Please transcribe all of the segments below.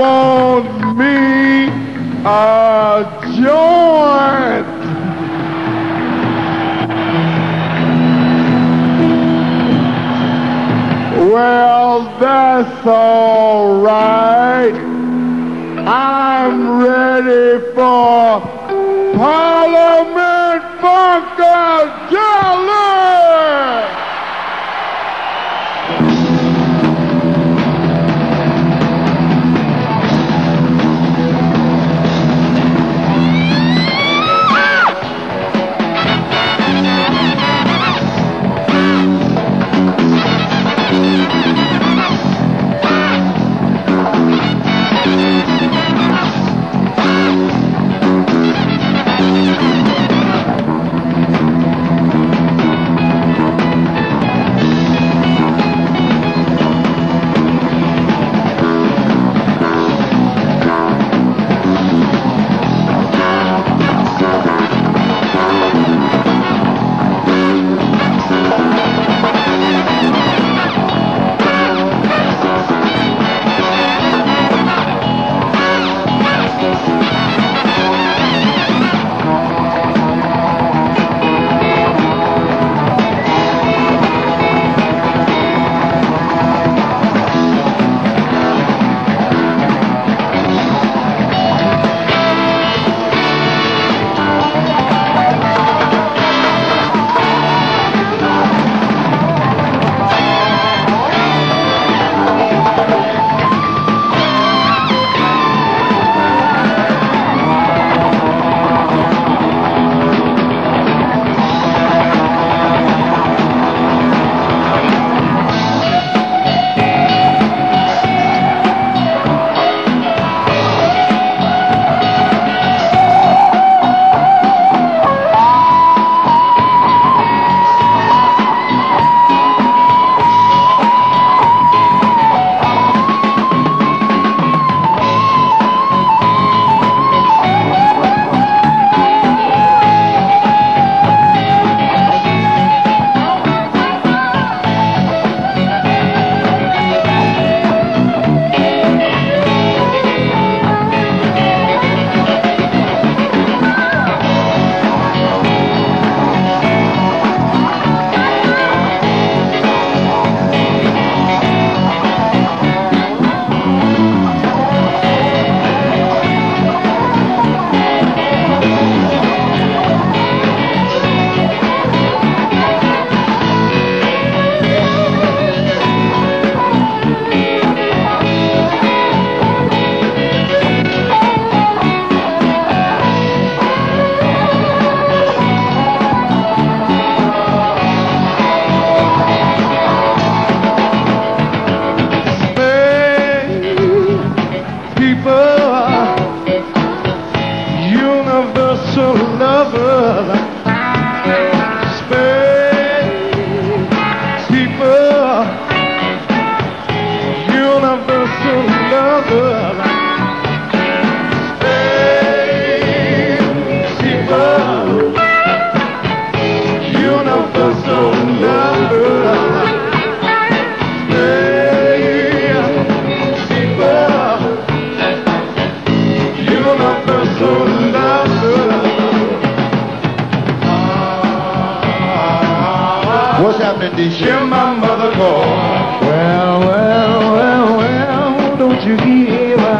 want me a joint. Well, that's all right. I'm ready for Parliament Funkadelic! Universal lover, space people, universal lover, space people, universal lover. What's happening, D.C.? Hear my mother call. Well, well, well, well, don't you hear her?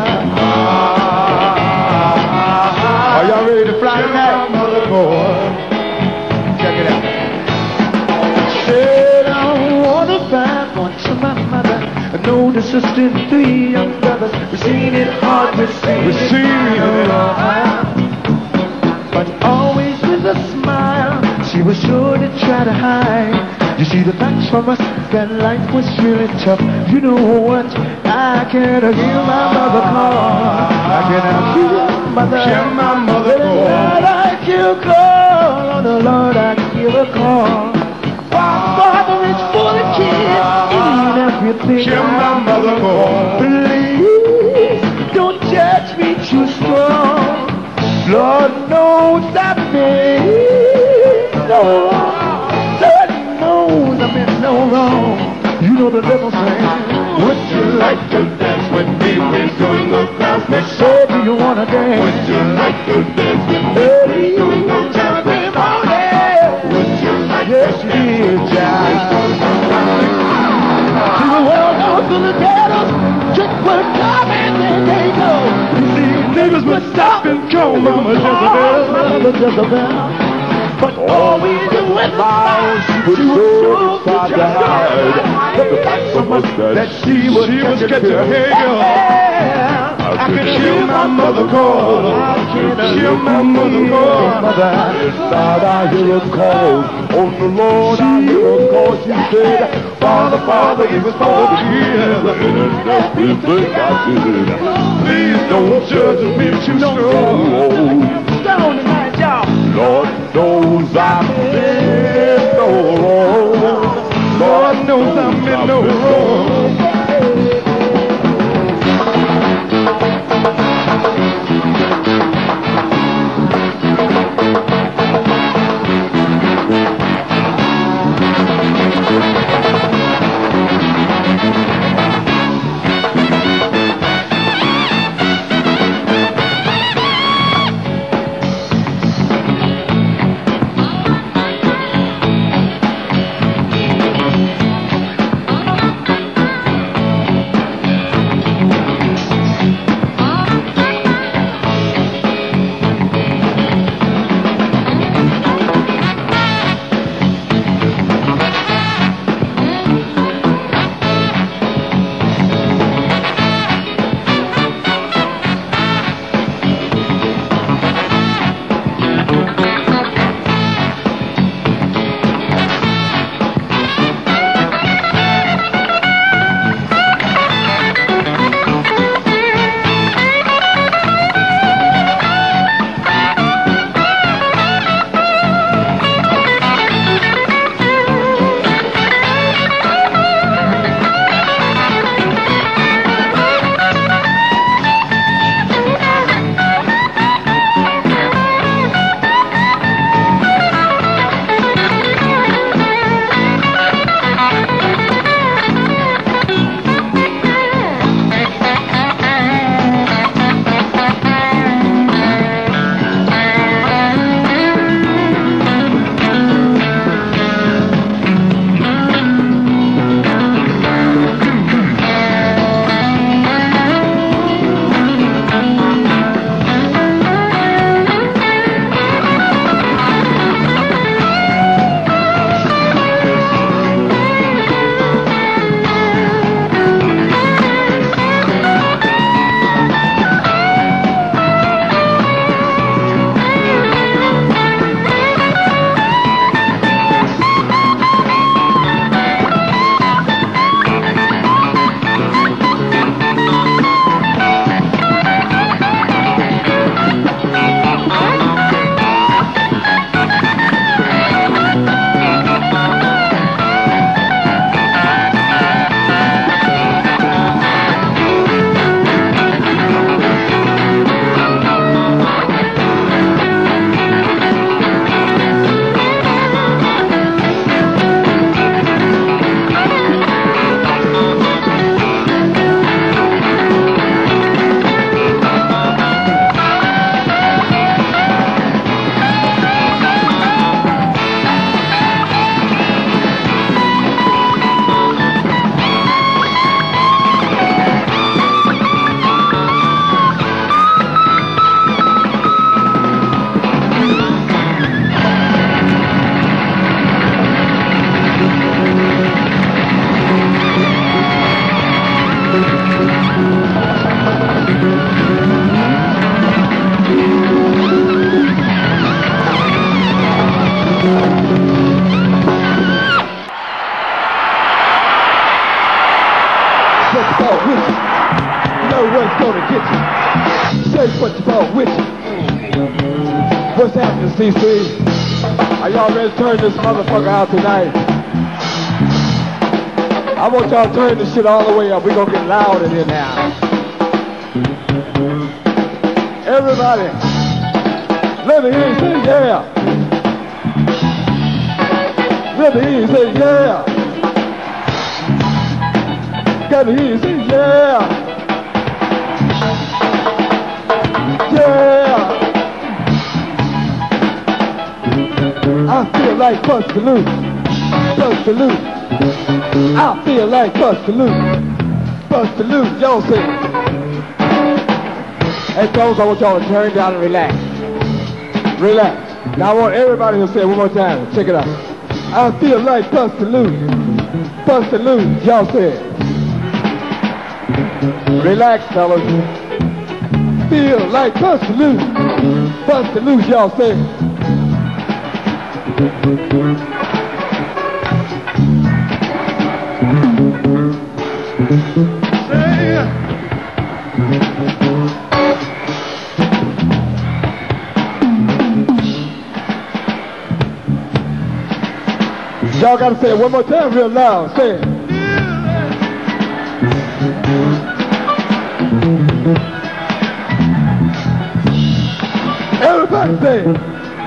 Are y'all ready to fly Hear tonight? my mother call. Check it out. Said I want to find one to my mother. I know the sister and 3 young brothers. We've seen it hard, we've seen it hard. But always with a smile, she was sure to try to hide. You see the facts from us, that life was really tough. You know what? I can't hear my mother call. I cannot hear my mother call. Lord, I hear a call. Oh, the Lord, I hear a call. Father is for the kids, in everything. Hear my mother call. Please don't judge me too strong. Lord knows I've been no wrong. Lord knows I've been no wrong. You know the devil saying, would you like to dance with me? join the crowd next Say, do you wanna dance? Would you like to dance with me? Early in the Saturday morning. Would you like Yes, to she is, child. See the world goes to the ghettos. Chicks would come and then they go. You see, niggas would stop and call Mama Jezebel. Mama Jezebel. But all we do is lie. She would so try to hide. But the fact so much that she was catch your hair. I can hear my mother call. I can hear my mother call. Inside I hear her call. On the Lord I hear her call. She said, Father, Father, it was for the years. And everything I did. Please don't judge me too strong. Stone tonight, y'all. Lord knows I'm in no wrong. Lord knows I'm in no wrong. What's happening, CC? Are y'all ready to turn this motherfucker out tonight? I want y'all to turn this shit all the way up. We're gonna get loud in here now. Everybody, let me hear you say yeah. Let me hear you say yeah. Got to hear you say yeah. feel like Busta Loose. Busta Loose. I feel like Busta Loose. Busta Loose. Y'all say. Hey, fellas, I want y'all to turn down and relax. Relax. Now I want everybody to say it one more time. Check it out. I feel like Busta Loose. Busta Loose. Y'all say it. Relax, fellas. Feel like Busta Loose. Busta Loose, y'all say it. Y'all gotta say it one more time real loud. Say it. Everybody say it.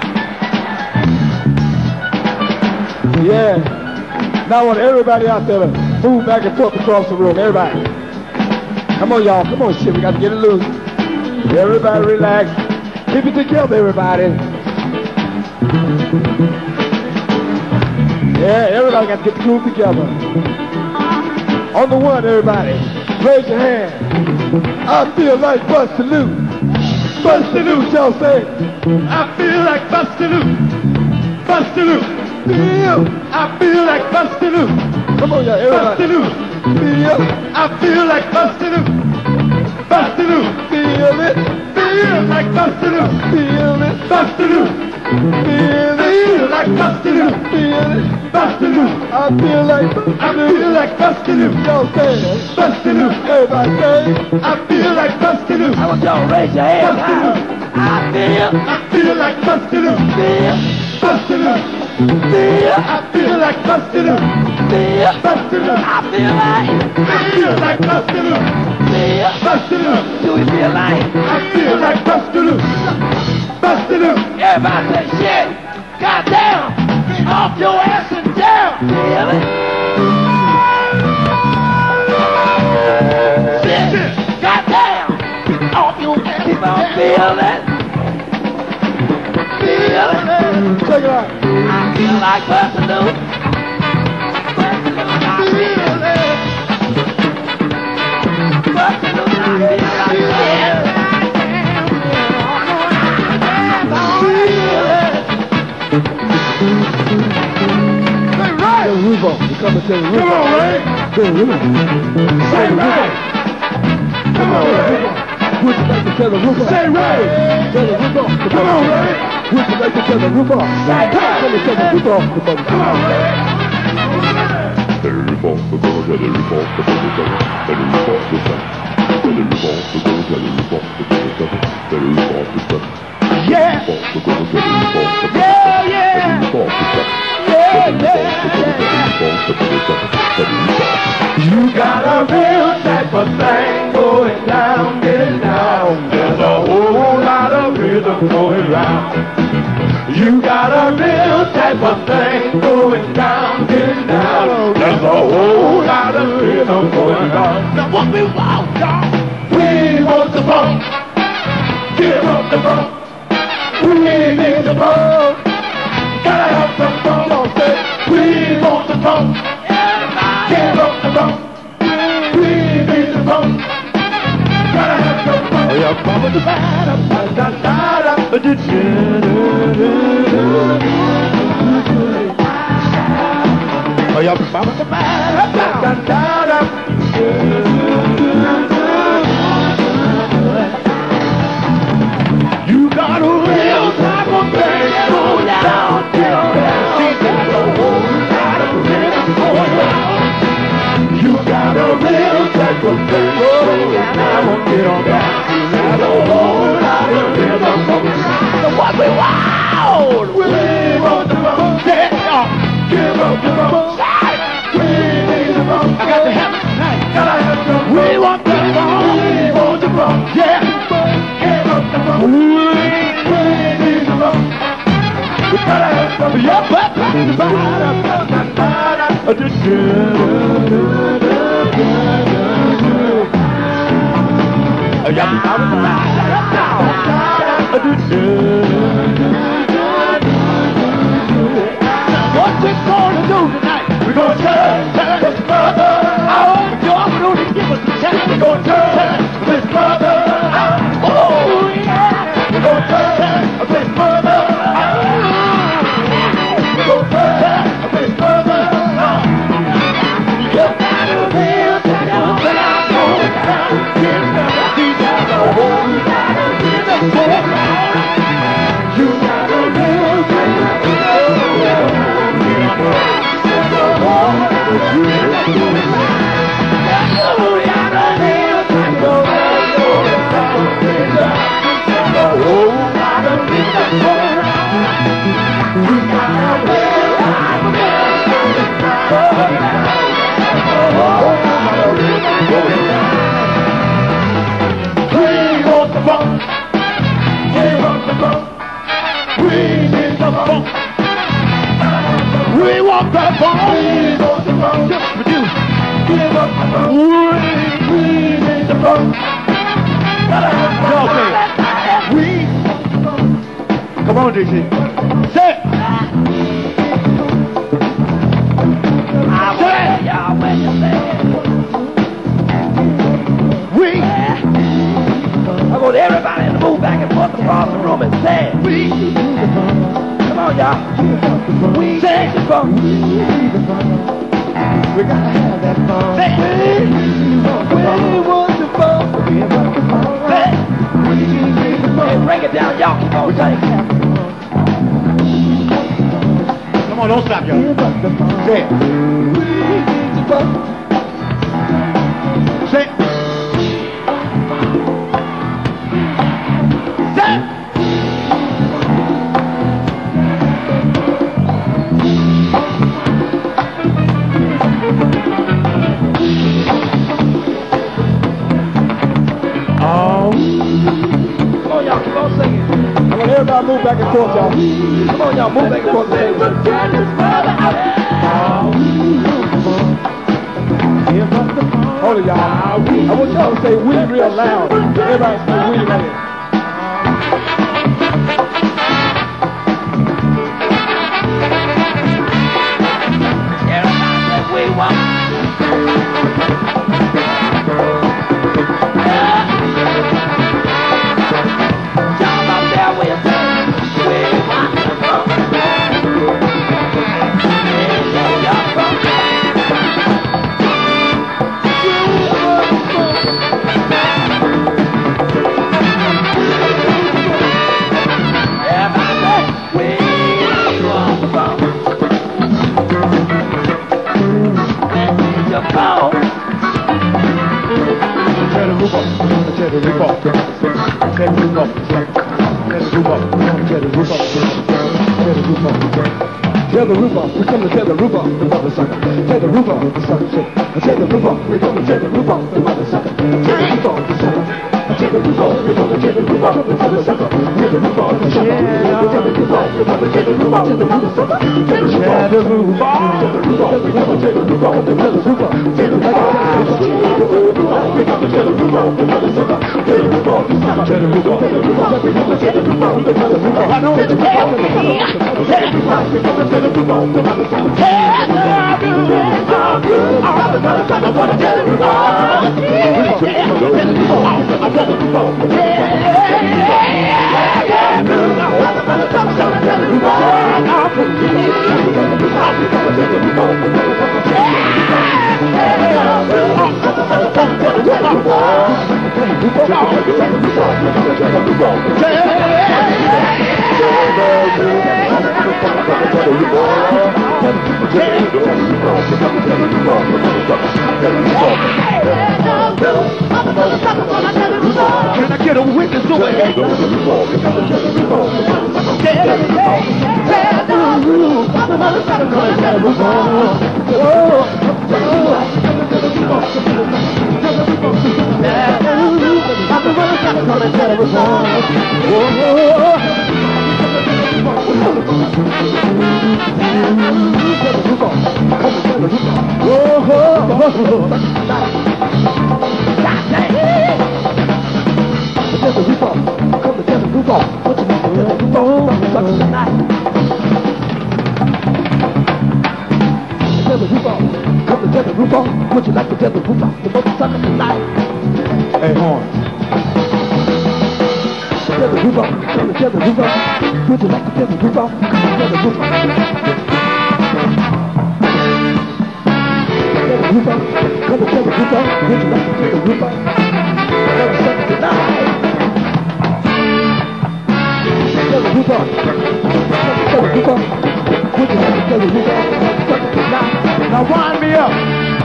Yeah. Now I want everybody out there to move back and forth across the room. Everybody. Come on, y'all. Come on, shit. We got to get it loose. Everybody relax. Keep it together, everybody. Yeah, everybody got to get the groove together. On the one, everybody. Raise your hand. I feel like Busta Loose. Busta Loose, y'all say. I feel like Busta Loose. Busta Loose. Feel. I feel like Busta Loose. Come on, y'all, everybody. Busta Loose. Feel. I feel like Busta Loose. Busta Loose. Feel it. Feel like Busta Loose. Feel it. Busta Loose. Feel it. Feel like Busta Loose. Feel it. Busta Loose. I feel like Busta Loose. Y'all say it. Busta Loose. Everybody say it. I feel like Busta Loose. I want y'all to raise your hands. Busta Loose. I feel like Busta Loose. Feel. Busta Loose. Feel. I feel like Busta Loose. Feel. Busta Loose. I feel like Busta Loose. Feel. Busta Loose. Do we feel like? I feel like Busta Loose. Busta Loose. Everybody say shit. Goddamn. Off your ass and down. Feel it. Shit. Goddamn. Off your ass. Keep on feeling. Feel it. Check it out. I feel like Busta Loose. Busta Loose. I feel it. Busta Loose. I feel like Roof off. You come and tell the roof off. Come on, Ray. Say roof. Say Ray. Come on, Ray. Would you like to tell the roof off? Say Ray. Tell the roof off. Come on, Ray. Would you like to tell the roof off? Say Ray. Tell the roof off. Come on, Ray. Tell the roof off. Tell the roof off. Tell the roof off. Tell the roof off. Tell the roof off. Tell the roof off. Tell the roof off. Yeah. Yeah, yeah. You got a real type of thing going down, getting down. There's a whole lot of rhythm going round. You got a real type of thing going down, getting down. There's a whole lot of rhythm going round. Now what we want, y'all? We want the funk. Give up the funk. We need the funk. Gotta have some funk. Don't say we want the funk. Give up the funk. We need the funk. Gotta have some funk. Oh yeah, mama the bad, da da da da da da oh yeah, mama the bad, da da da da. You got a real type of thing going down, get on down. She got a whole lot of rhythm going down. You got a real type of thing going down, get on down. You got a whole lot of rhythm going down. So what we want? We want the funk. Get up, give up the funk. We need the funk. I got to have it tonight. Gotta have some. We want the funk. We want the funk. Yeah. Give up the funk. We need the funk. We gotta have some. Yeah, but what we're gonna do tonight. We're gonna tell his brother. Oh, you're gonna give us a chance. We're gonna tell his brother. Oh, yeah. We're gonna tell his brother. We're gonna tell his brother. You gotta live, you gotta we want the phone. Just for you. Give up the phone. We need the phone. Okay. We. Come on, DC. Say it. We. I want everybody to move back and forth across the room and say it. We. Come on, y'all. We take the phone. We gotta have that phone. Say, we want the phone. Say, hey, bring it down, y'all. Keep on saying. Come on, don't stop, y'all. Say it. We need the phone. Say it. Say it. Everybody move back and forth, y'all. Come on, y'all, move back and forth. Hold it, y'all. I want y'all to say we real loud. Everybody say we right here. Everybody say we want. Tear the roof off, we come to tear the roof off, the mother sucker. Tear the roof off, the sucker shit. Tear the roof off, we come to tear the roof off, the mother sucker. Tear the roof off, the sucker. Tear the roof off, we come to tear the roof off, the mother sucker. Tear the roof off, the sucker. Tear the roof off, the mother. Tear the roof off, the mother sucker. Tear the roof off, the roof off. Tear the roof off, we come to tear the roof off, the mother sucker. Tear the roof off, we come to tear the roof off, the mother sucker. Tear the roof off, the sucker. Tear the roof off, the roof off. We come to tear the roof off, the mother sucker. I know it's a problem. Tear the roof off, we come to tear the roof off, the mother sucker. Can I get a witness to it? Would you like to tell the roof off the motorcycle tonight? Hey, horn. Tell the roof off, tell the roof off. Would you like to tell the roof off? Tell the roof off. Tell the roof off, come and tell the roof off. Would you like to tell the roof off? Motorcycle tonight. Tell the roof off, tell the roof off. Would you like to tell the roof off? Motorcycle tonight. Now wind me up.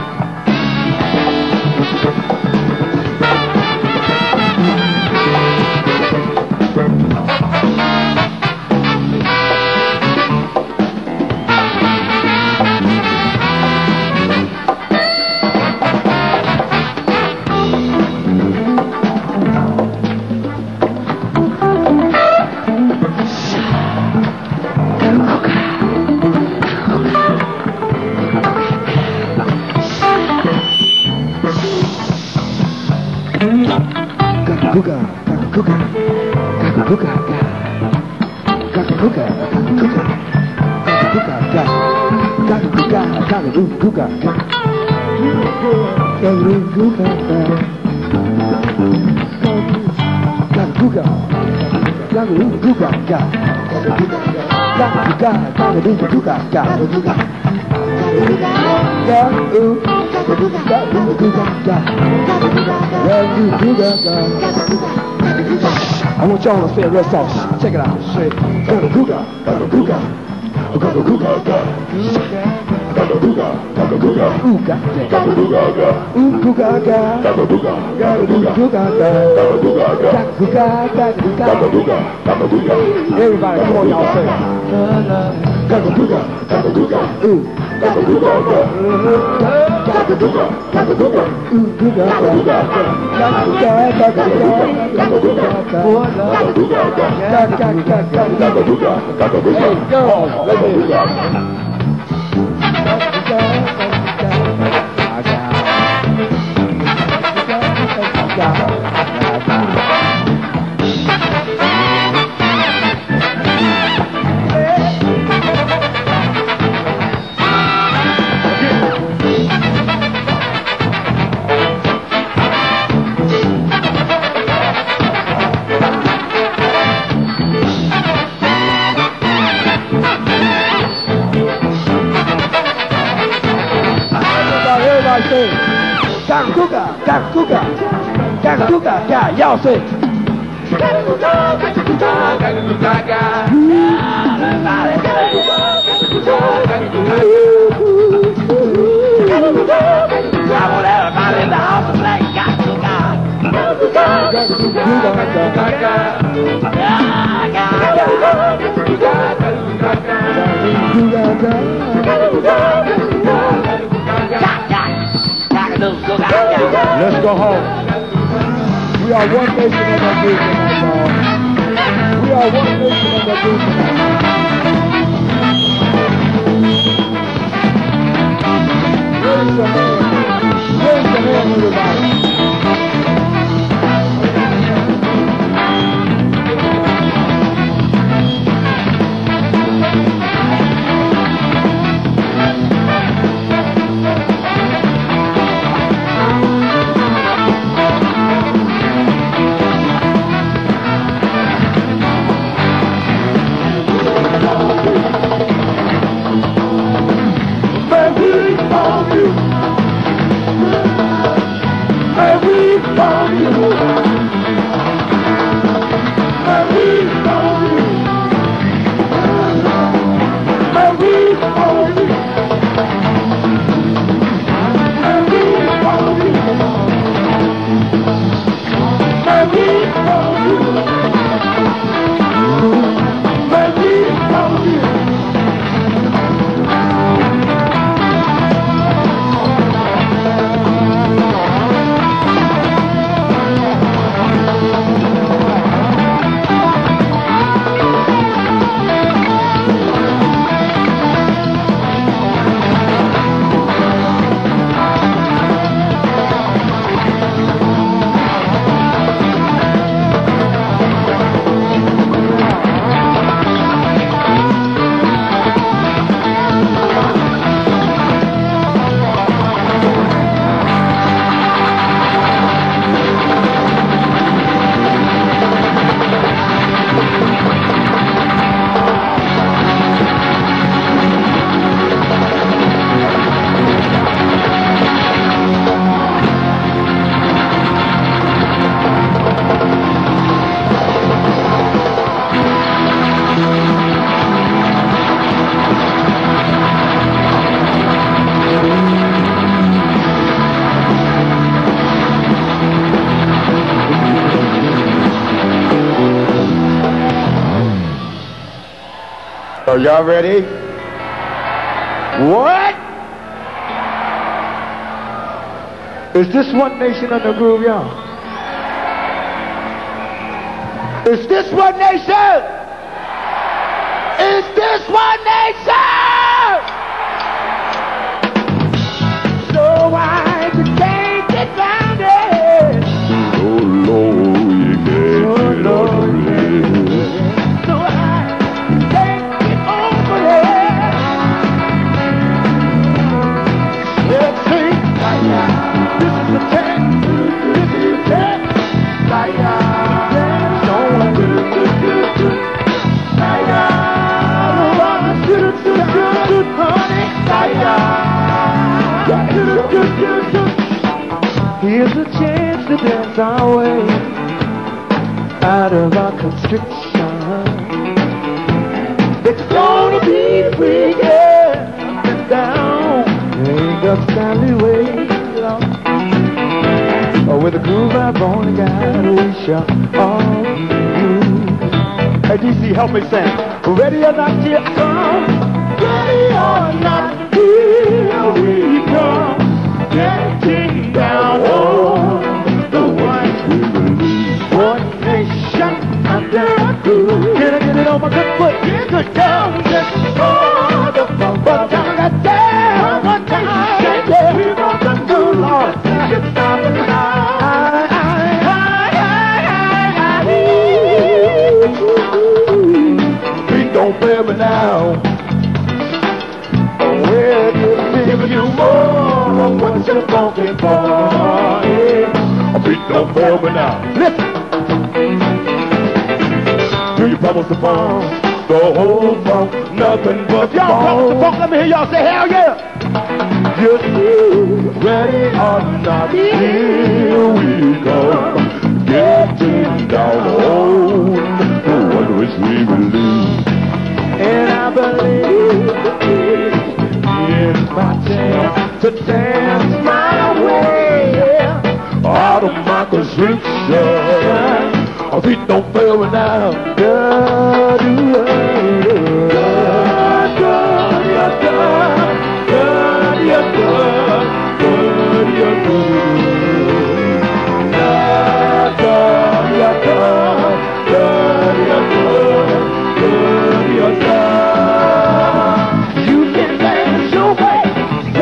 I want y'all to say it real soft. Check it out. Say, Gagaguga, Gagaguga, Gagaguga, Gagaguga, Gagaguga, Gagaguga. Everybody, come on, y'all say. Gagaguga, Gagaguga, Gagaguga, Gagaguga, Gagaguga, Gagaguga, y'all say. I want everybody in the house to play Gagaguga. Let's go home. We are one nation on that beat tonight, y'all. We are one nation on that beat tonight. Raise your hand. Raise your hand, everybody. Are y'all ready? What? Is this One Nation Under Groove, y'all? Is this One Nation? Is this One Nation? So why you can't get round it? Oh Lord, you can't get over it. So I can't get over it. Let's sing. This is the test. This is the test. Don't do. Here's a chance to dance our way out of our constriction. It's gonna be free, yeah, up and down. Ain't the Stanley way, oh, with a groove I've only got, we shall all use. Hey, DC, help me sing. Ready or not, here I come. Ready or not, here we come. Getting down on the One Nation Under Groove. Can I get it on my good foot? Good down, just for the fun. But down that down, one time, yeah, we're gonna do, Lord. Just stop and Please don't fail me now. We're giving you more of what you're looking for. Yeah. Please don't fail me now. Listen. Do you promise to fall? The whole funk, nothing but Y'all promise the funk, let me hear y'all say hell yeah. Just ready or not, here we come. Getting down on the one which we believe. And I believe it's my chance to dance my way Out of my constriction. Feet don't fail me now. You can dance your way.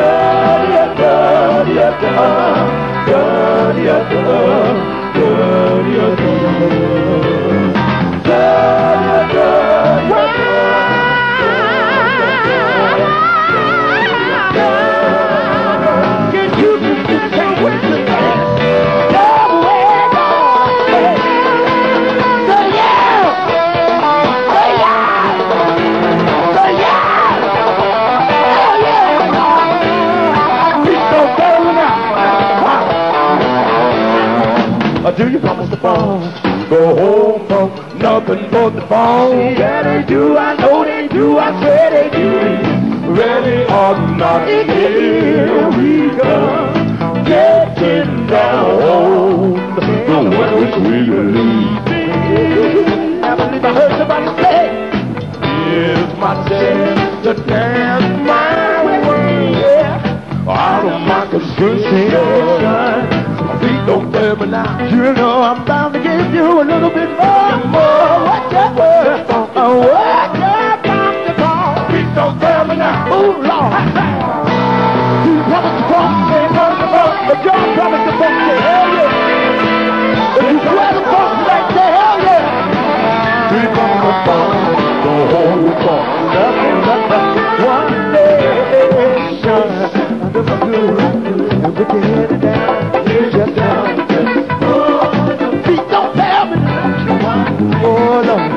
Do you promise to fall? Go home from nothing but the fall. Yeah, they do, I know they do, I swear they do. Ready or not, here we come. Getting down the one which we believe. I believe I heard somebody say, Here's my chance to dance my way out of my constriction. Feet don't fail me now. you know I'm bound to give you a little bit more. What you worth? What you bound to call? Feet don't fail me now. Oh, Lord. You promised to fall, say promise to fall. If y'all promised to fall, say hell yeah. If you swear to fall tonight, say hell yeah. Feet don't fall, the whole fall. Nothing but one nation under the blue, and we can head it down. Just down, feet don't fail me. Oh Lord,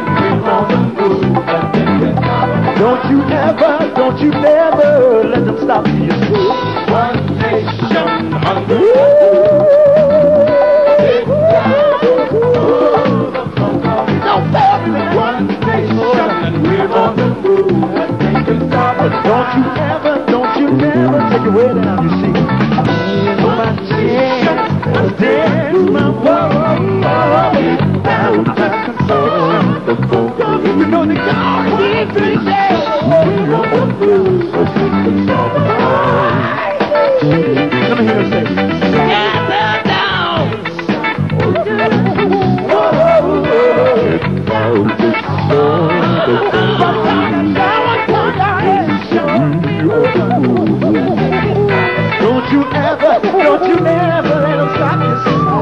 don't you never let them stop you. One nation under Don't fail me. one nation, and we're on the move. They can stop us. Don't you never take your way down, you see. My chance, dance my world, out of control. You know the God, we Let me hear them say. Gather down. Don't you ever let them stop this.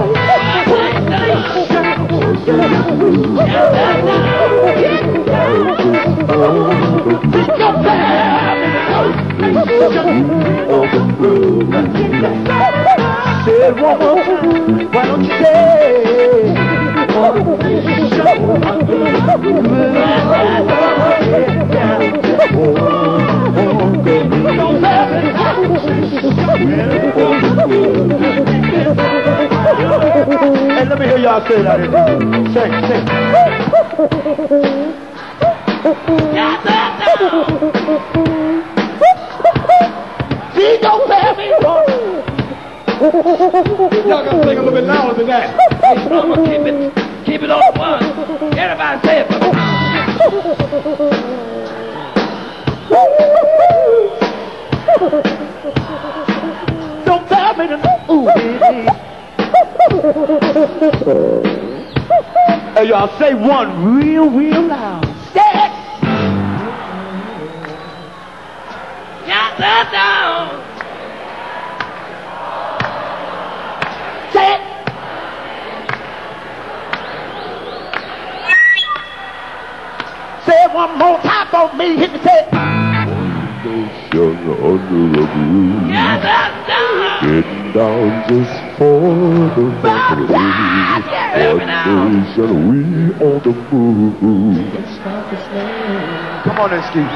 Say it one more time. Why don't you say Hey, let me hear y'all say that. Say. See, don't bear me wrong. Y'all gotta sing a little bit louder than that. Keep it on the one. Everybody say it for me. Don't bear me to ooh, baby. Hey, y'all say one real loud. Say it. Gather down. Say it. Say it one more time for me. Hit me, say it. Under the groove. Gather down. Getting down just for the family. One nation, we on the move. Come on, then, Steve.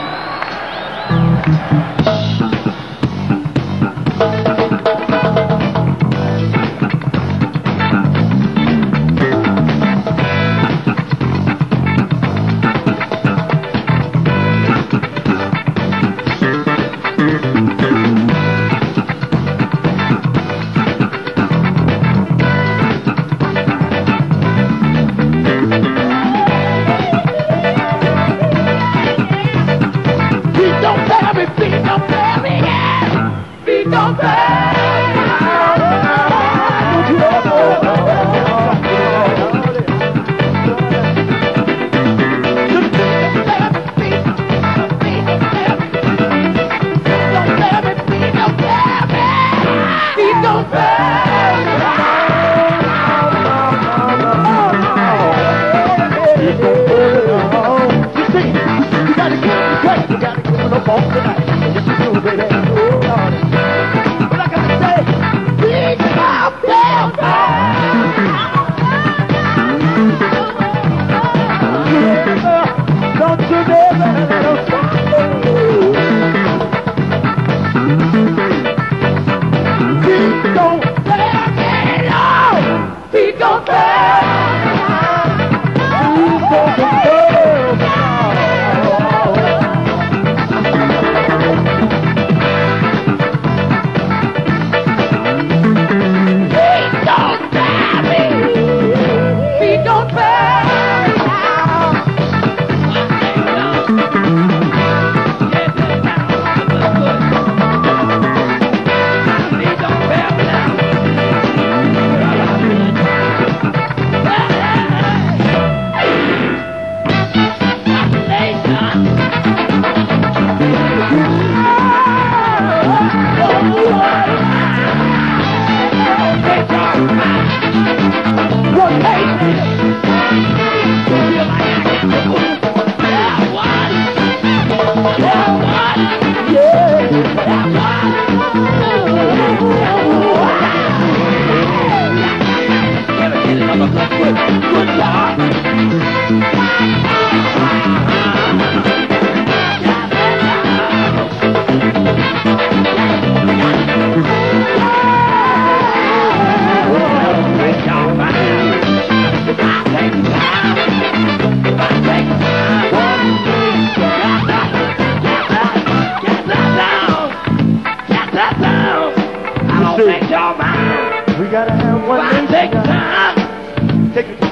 We gotta have one nation. Take time. Take it.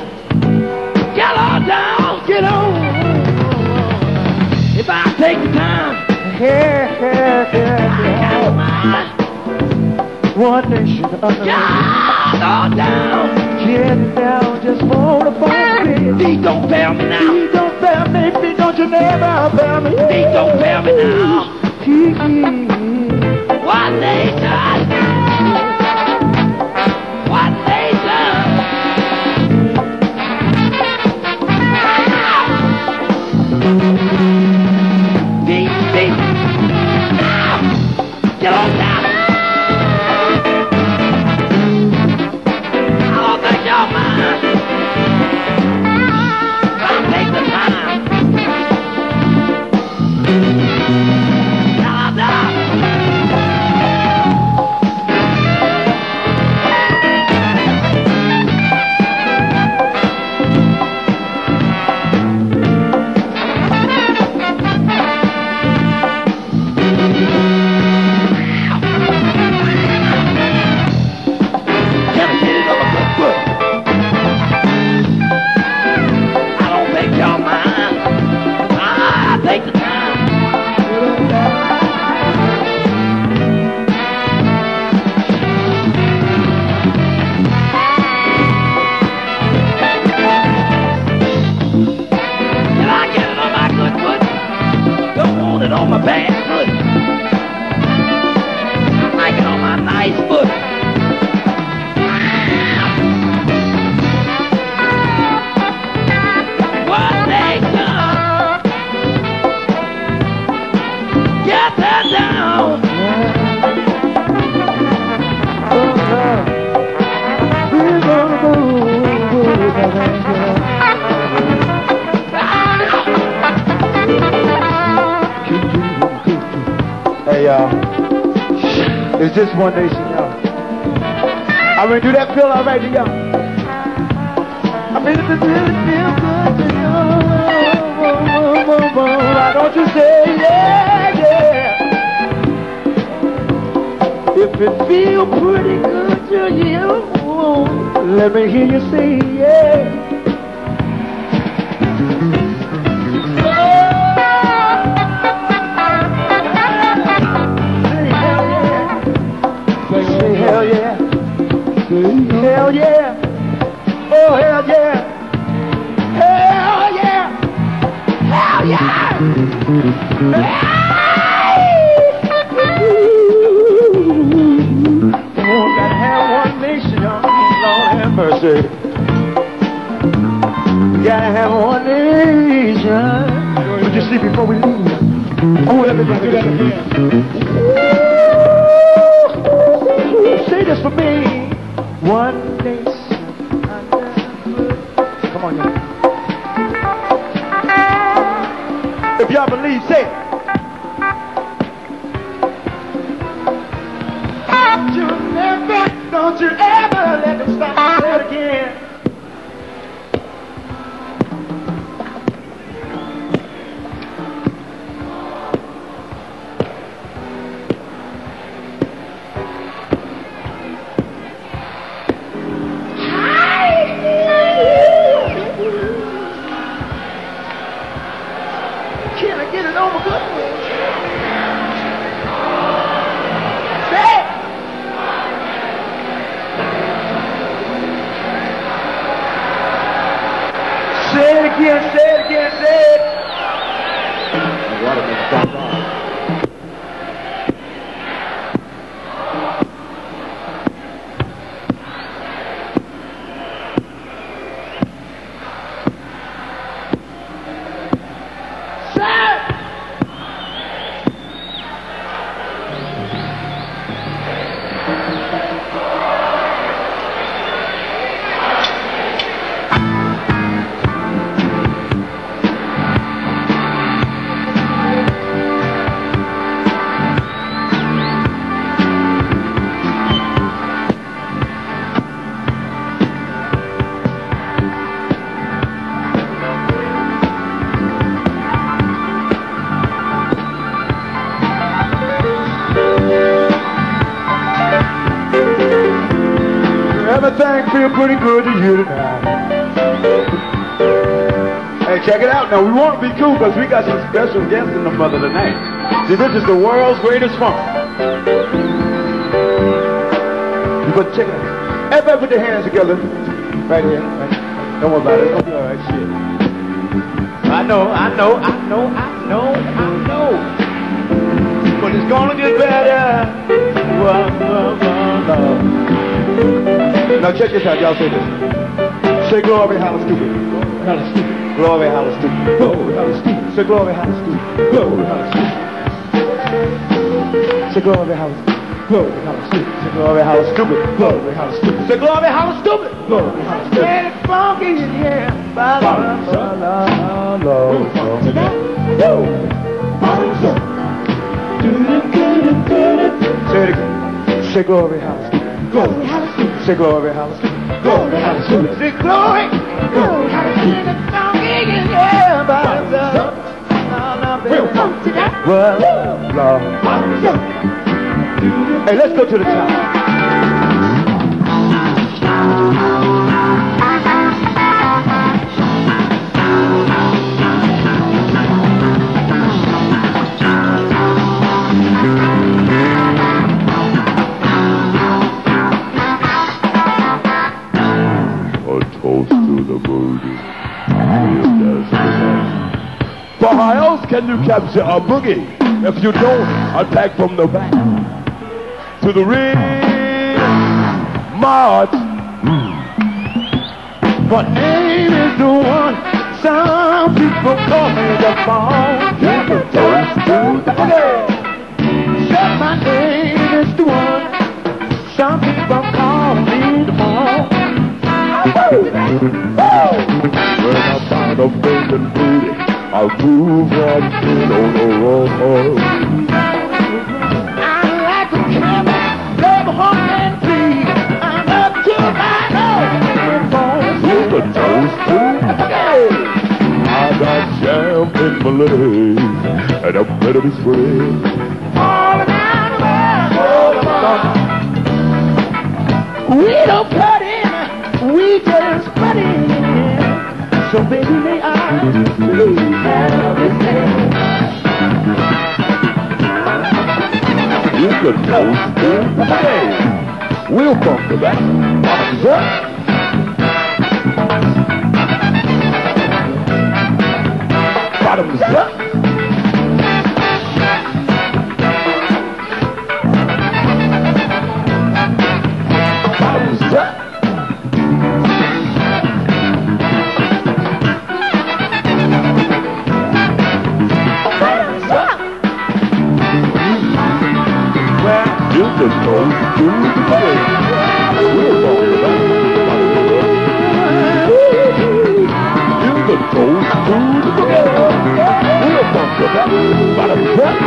Get on down. Get on. If I take the time. Hey. One nation under the God, on down. Get it down, just for the fun. Please don't fail me now. Please don't fail me, please don't you never fail me. Please don't fail me now. One nation. One nation. Deep, deep. Get on down. I don't think y'all mind. I'll take the time. Get on down. On my bad foot, I like it on my nice foot. One nation, get that down. Hey y'all, it's just one nation, y'all. I mean, do that feel alright to y'all? I mean, if it really feels good to you, why don't you say yeah, yeah? If it feels pretty good to you, let me hear you say yeah. Hell yeah. Hell yeah. Oh, hell yeah. Hell yeah. Hell yeah. Oh, gotta have one nation, y'all. Lord have mercy. Gotta have one nation. Would you see before we leave? Oh, everybody do that again. Say this for me. One nation under. Come on, y'all. If y'all believe, say it. Don't you ever let them stop. Say it again. Can I get it over good? Say it. Say it again, say it again, say it. Everything feel pretty good to you tonight. Hey, check it out now. We want to be cool because we got some special guests in the mother tonight. See, this is the world's greatest funk. But check it out. Everybody put their hands together. Right here. Right. Don't worry about it. It's gonna be all right. Shit. I know. But it's gonna get better. Now check this out. Y'all say this. Say glory, holla stupid. Holla stupid. Glory, holla stupid. Glory, holla stupid. Say glory, holla stupid. Glory, holla stupid. Say glory, holla stupid. Glory, holla stupid. Say glory, holla stupid. Glory, holla stupid. Say glory, holla stupid. Glory, holla stupid. Say it funky in the air. Say it again. Say glory, holla stupid. Glory, holla stupid. Say glory, holla stupid. Glory, holla stupid. Say glory. Glory, holla stupid. Funky in the air. Hey, let's go to the top. A toast to the boogie. For how else can you capture a boogie if you don't attack from the back? To the ring march. But aim is the one. Some people call me the ball. Said my name is the one. Some people call me the ball. When I find a bacon booty, I'll move right in on the road. I'm like a camel, love, hump, and feed. I'm up to my nose. With a toast to I got champ in my legs, and I'm ready to spread. All around the world. We don't cut in, we just put in. So baby, may I please have this day. You can toast to we'll come to that. Bottoms up. Bottoms up. Bottoms up. You can toast to we'll come to that. You can toast to we'll come to that. Bottoms up.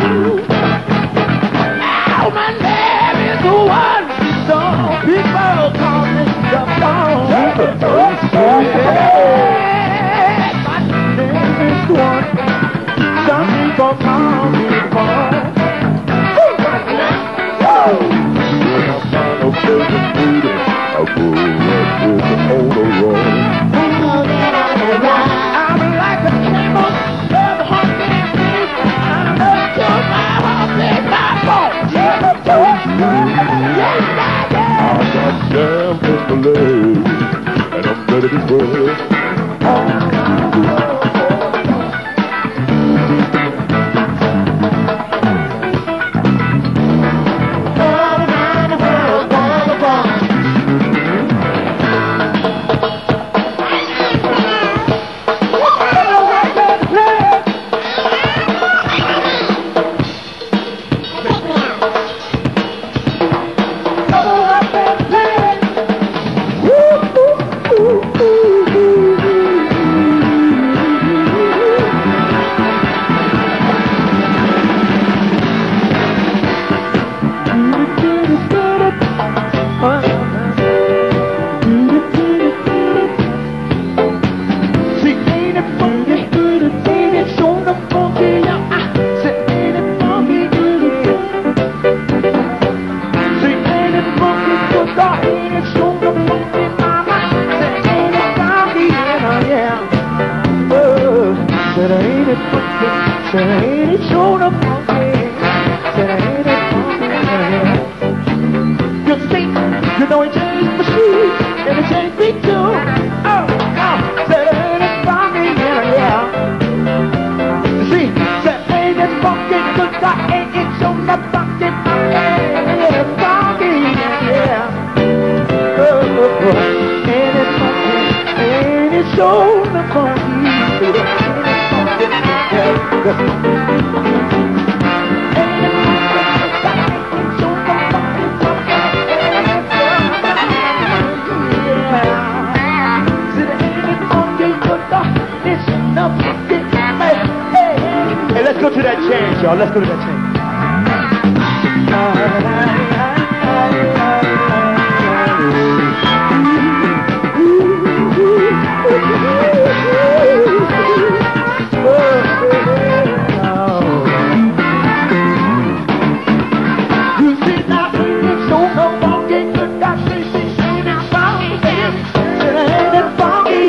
Oh, my name is the one. Some people call me the phone. You can toast to My name is the one. Some people call me the phone. I'll pull up with the motor road. I'm like a camel, love, hump, and feed. I'm up to my hump and my bone. I got jam in my legs, and I'm ready to spread. Said ain't it funky? Said ain't it sure enough funky? Said ain't it funky? You see, too. Oh, said ain't it funky, yeah. See, said ain't it funky, good God, ain't it so much funky, ain't it funky, yeah. Ain't it funky, ain't it so much funky, ain't it funky, yeah. Hey, let's go to that change, y'all. Let's go to that change. You see now, it's so funky, good God, ain't it funky, ain't it funky,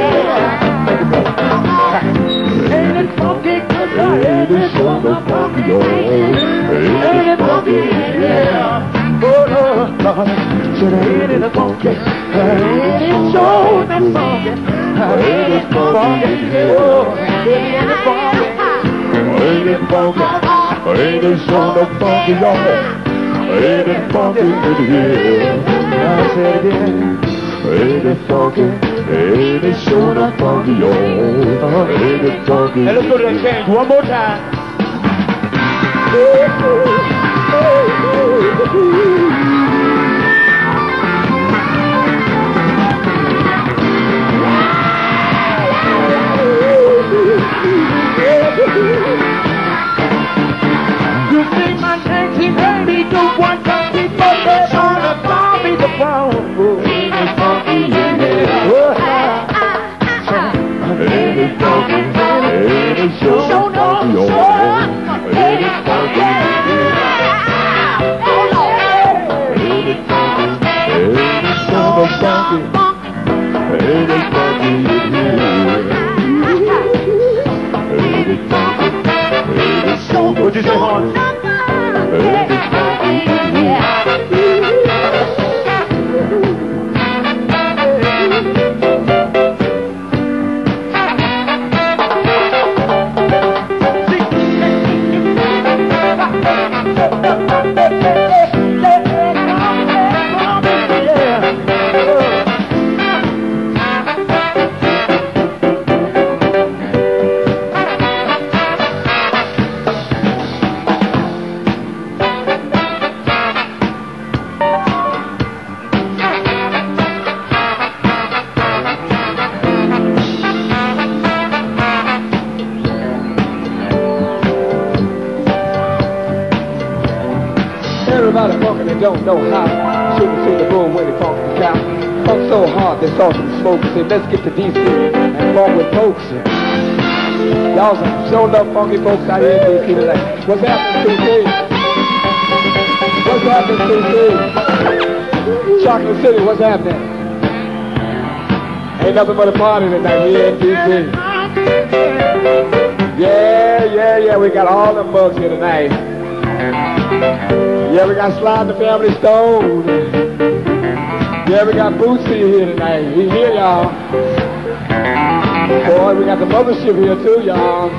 ain't it funky, good God, ain't it so funky, ain't it funky, yeah. Oh, Lord, said ain't it funky, ain't it so funky, ain't it funky, oh, ain't it funky, Ain't it funky? Ain't it so funky, y'all? Ain't it funky in here? I said it again. Ain't it funky? Ain't it so funky, y'all? Ain't it funky? Hey, let's go to that change one more time. You see my 1982 one time people that wanna call me the phone. Ain't it funky, yeah. Ain't it funky? Ain't it so funky, y'all? Ain't it funky? Ain't it funky? Ain't it so funky? Ain't it funky in here? Ain't it funky? Ain't it so funky? What'd you say, Hon? Ain't it funky in here? Everybody funkin' they don't know how. Shouldn't see the boom when they funk the cow. Funk so hard they saw some smoke and said, let's get to DC and funk with folks. Y'all some show enough funky folks out here in DC tonight. What's happening, DC? What's happening, DC? Chocolate City, what's happening? Ain't nothing but a party tonight here in DC. Yeah, we got all them bugs here tonight. Yeah, we got Slide the Family Stone. Yeah, we got Bootsy here tonight. We here, y'all. Boy, we got the mothership here too, y'all.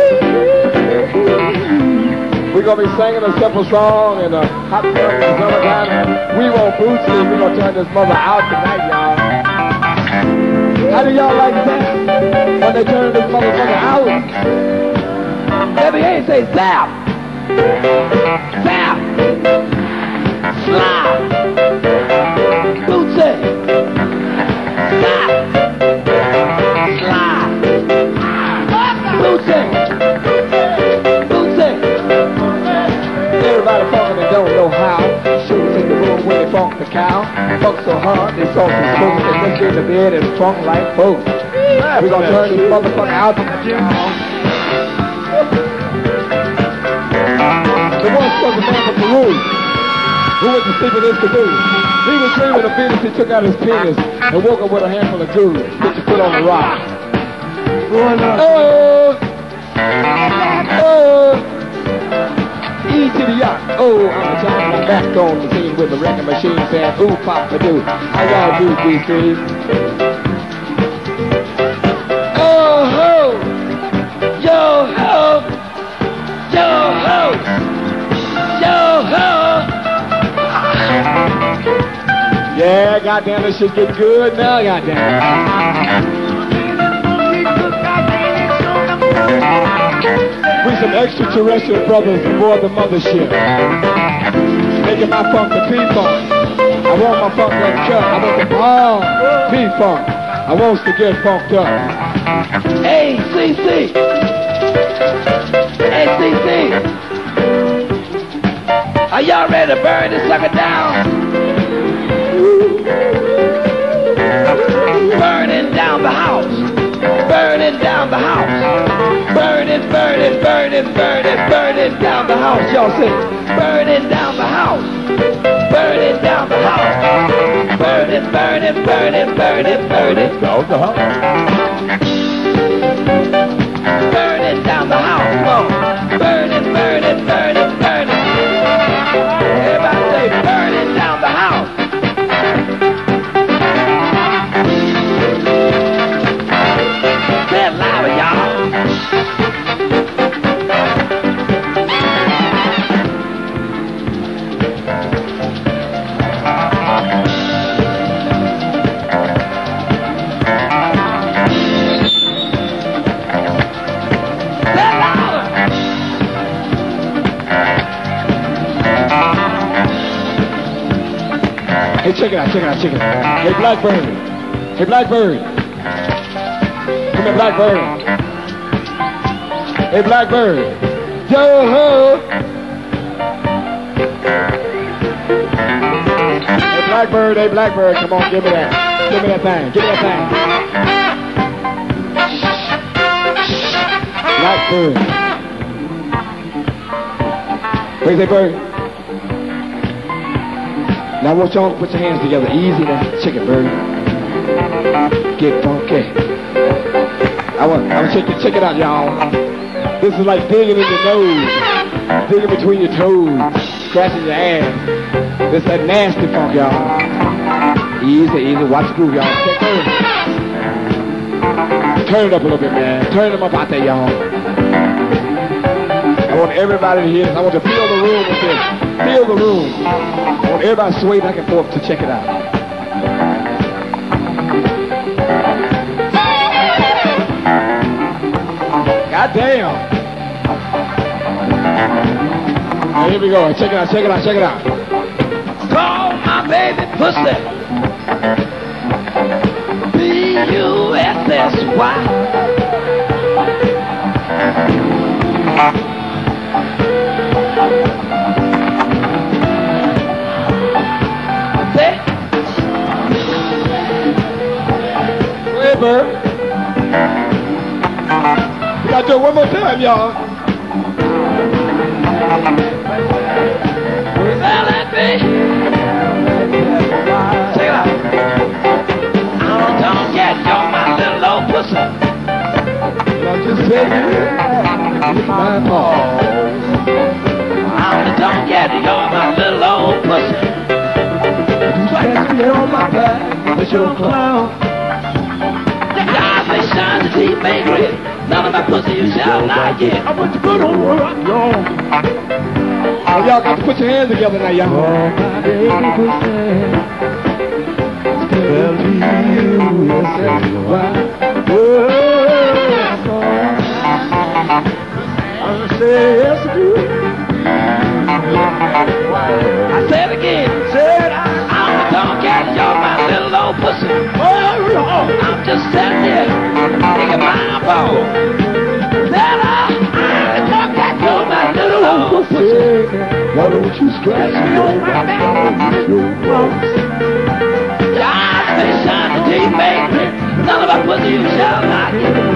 We're gonna be singing a simple song in a hot tub in the summertime. We want Bootsy. We're gonna turn this mother out tonight, y'all. How do y'all like that? When they turn this motherfucker out? Baby, say zap. Zap! Slap! Bootsy! Slap! Slap! Bootsy! Bootsy! Everybody funkin' and don't know how. Shooters in the room when they funk the cow. Funk so hard they saw some smoke. They just get in the bed and funk like folks. We gonna turn this motherfucker out to the gym. The one was a man from Peru who went to sleep in his canoe. He was dreaming of Venus. He took out his penis and woke up with a handful of goo. Put your foot on the rock. E to the yacht. ho, I'm a John, I'm back on the scene with the record machine saying, ooh, papa do. How y'all do, DC? Oh, ho! Yo, ho! Yo, ho! Yo, ho! Yeah, goddamn, this shit get good now, goddamn. We some extraterrestrial brothers aboard the mothership. Making my funk the P-funk. I want my funk uncut. I want the bomb P-funk. I want to get funked up. Hey, CC. Hey, CC. Are y'all ready to burn this sucker down? Burning down the house. Burning down the house. Burning, burning, burning, burning, burning down the house. Y'all say, burning down the house. Burning down the house. Burning, burning, burning, burning, burning down the house. Burning down the house. Come on. Burning, burning, burning, burning. Everybody say, burning down the house. Say it louder, y'all. Hey, check it out, check it out, check it out. Hey, Blackbird. Hey, Blackbird. Come here, Blackbird. Hey, Blackbird. Yo-ho. Hey, Blackbird, come on, give me that. Give me that thing, give me that thing. Blackbird. Where's that bird? Now I want y'all to put your hands together. Easy now. Check it, bird. Get funky. I want to check it out, y'all. This is like digging in your nose. Digging between your toes. Scratching your ass. This that nasty funk, y'all. Easy, easy. Watch the groove, y'all. Check bird. Turn it up a little bit, man. Turn them up out there, y'all. I want everybody to hear this. I want to fill the room with this. Fill the room. I want everybody to sway back and forth to check it out. God damn. Now, here we go. Check it out, check it out, check it out. Call my baby pussy. P-U-S-S-Y. Bird. We gotta do it one more time, y'all. Well, that be. Check it out. Don't get you're my little old pussy. I'm just saying, it's my fault. Don't get you're my little old pussy. Scratch me on my back, but you're a clown. Shine the deep bakery. None of my pussy you shall not get. I want to put on rock, y'all. Oh, y'all got to put your hands together now, y'all. Oh, my baby pussy. I say yes to you. I said again. Said I'm a donkey. You're my little old pussy. I'm just standing here, taking my ball. Then I talk that to my little old pussy. Why don't you scratch me on my back with your clothes? God's been shining to you, baby. None of my pussy you shall not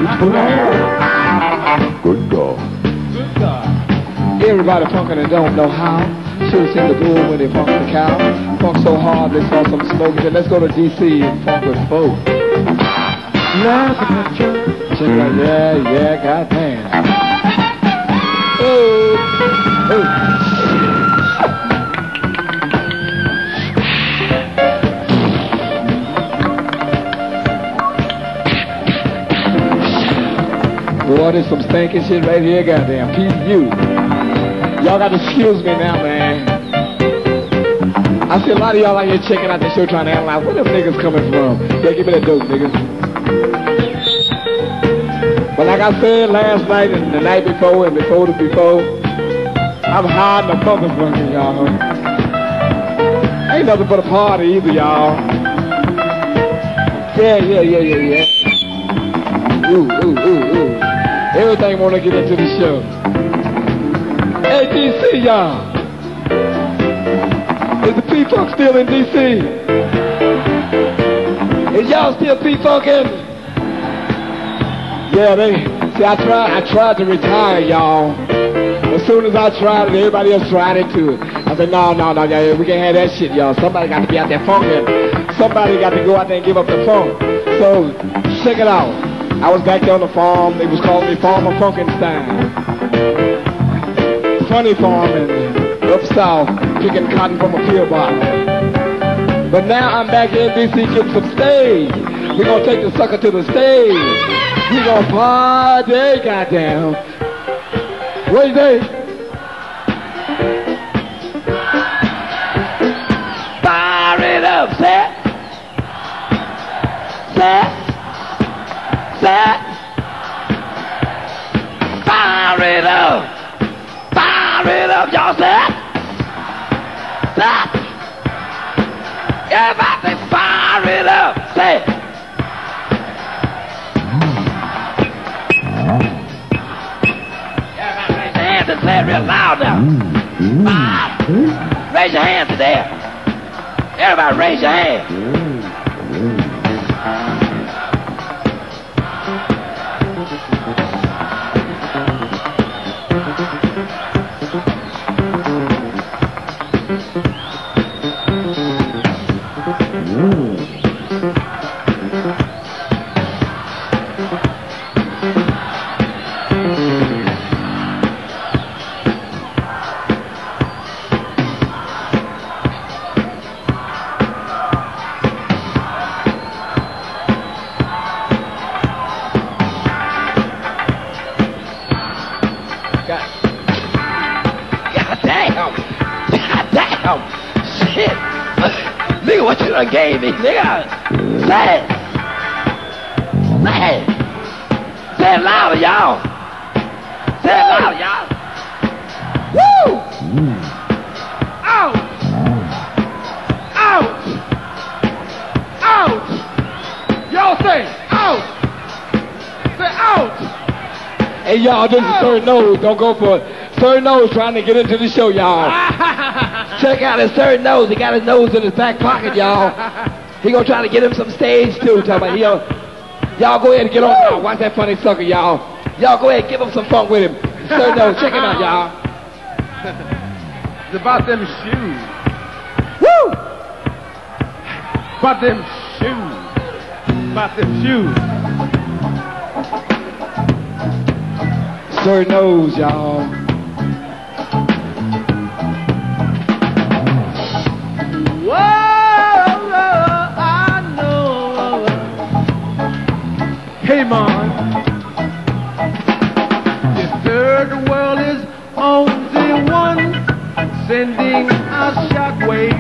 get. Good God. Good God. Everybody funkin' and don't know how. Should've seen the bull when they funk the cow. Funk so hard they saw some smoke. Let's go to DC and funk with folk. Check it out, yeah, goddamn. Oh. Boy, there's some stinking shit right here, goddamn. PU. Y'all got to excuse me now, man. I see a lot of y'all out here checking out the show trying to analyze where them niggas coming from. Yeah, give me that dope, niggas. But like I said last night and the night before and before the before, I'm hiding the motherfucker, y'all. Ain't nothing but a party either, y'all. Yeah. Ooh. Everything wanna get into the show. Hey, DC, y'all. Is the P-Funk still in DC? Is y'all still P-Funkin'? Yeah, see, I tried to retire, y'all. As soon as I tried it, everybody else tried it too. I said, no, yeah, we can't have that shit, y'all. Somebody got to be out there funkin'. Somebody got to go out there and give up the funk. So, check it out. I was back there on the farm. They was calling me Farmer Funkenstein. Funny farming up south, picking cotton from a pill bottle. But now I'm back here in D.C. getting some stage. We're going to take the sucker to the stage. We're going to party, goddamn. What you say? Fire it up, set. Fire it up. Fire it up, y'all set. Everybody fire it up, say it. Everybody raise your hands and say it real loud now. Raise your hands there. Everybody raise your hands. Shit. Nigga, what you done gave me, nigga? Say it. Say it louder, y'all. Say it louder, y'all. Woo! Out! Y'all say out! Say out! Hey, y'all, this is Sir Nose. Don't go for it. Sir Nose trying to get into the show, y'all. Check out his Sir Nose. He got his nose in his back pocket, y'all. He gonna try to get him some stage, too. Y'all go ahead and get on now. Watch that funny sucker, y'all. Y'all go ahead and give him some funk with him. Sir Nose, check him out, y'all. It's about them shoes. Woo! About them shoes. About them shoes. Sir Nose, y'all. Hey, man, the third world is on the one, sending a shockwave.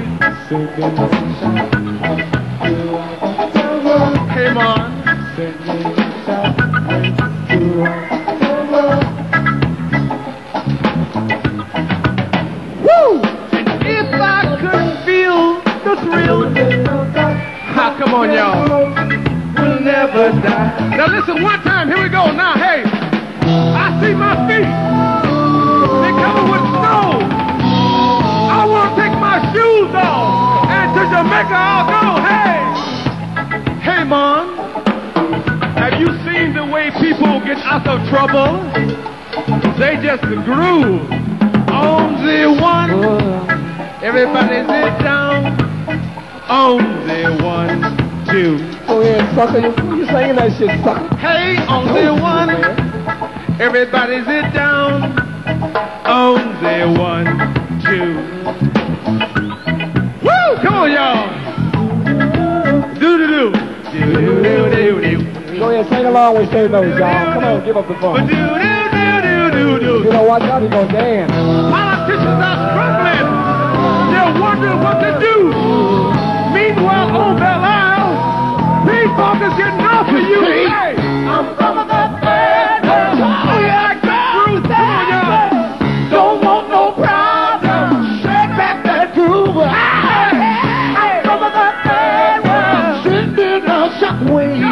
Hey, man, woo! And if I could feel the thrill, come on, y'all. Will never die. Now listen, one time, here we go. Now, hey, I see my feet. They covered with snow. I want to take my shoes off and to Jamaica I'll go. Hey, Mom, have you seen the way people get out of trouble? They just groove on the one. Everybody sit down on the 1, 2. Go ahead, sucker. You singing that shit, sucker. Hey, on the one. Everybody sit down on the 1, 2. Woo! Come on, y'all. Do-do-do. Do-do-do-do-do. Go ahead, sing along with Say Those, y'all. Come on, give up the phone. You know, watch out, he's gonna dance. Politicians are struggling. They're wondering what to do. Meanwhile, on their lives, P-Funk is getting off of you. Hey, I'm from the third world. Oh, yeah, Bruce, don't want no problem. Shake back that groove. I'm from the third world. Sending a shockwave.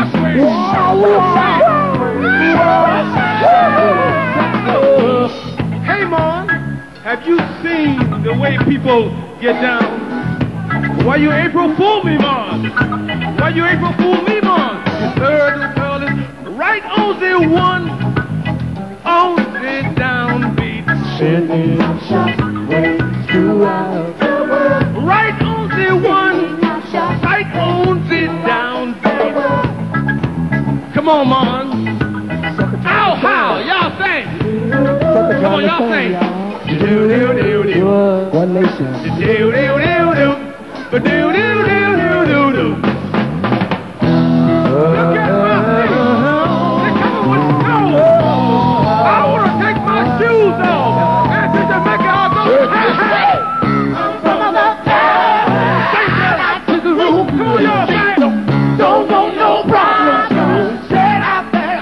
Hey, Mon, have you seen the way people get down? Why you April Fool me, Mon? Why you April Fool me, Mon? The third world is right on the one, on the downbeat. Sending shockwaves throughout the world. Right on the one, right on the downbeat. Come on, Mon. Ow, how? Y'all sing. Come on, y'all sing. One nation. Look at my feet. They coming with snow. I want to take my shoes off. And to Jamaica, I'll go. Hey, I'm from the side. To the room. Come on, y'all sing. Don't want no problems. Say it out there.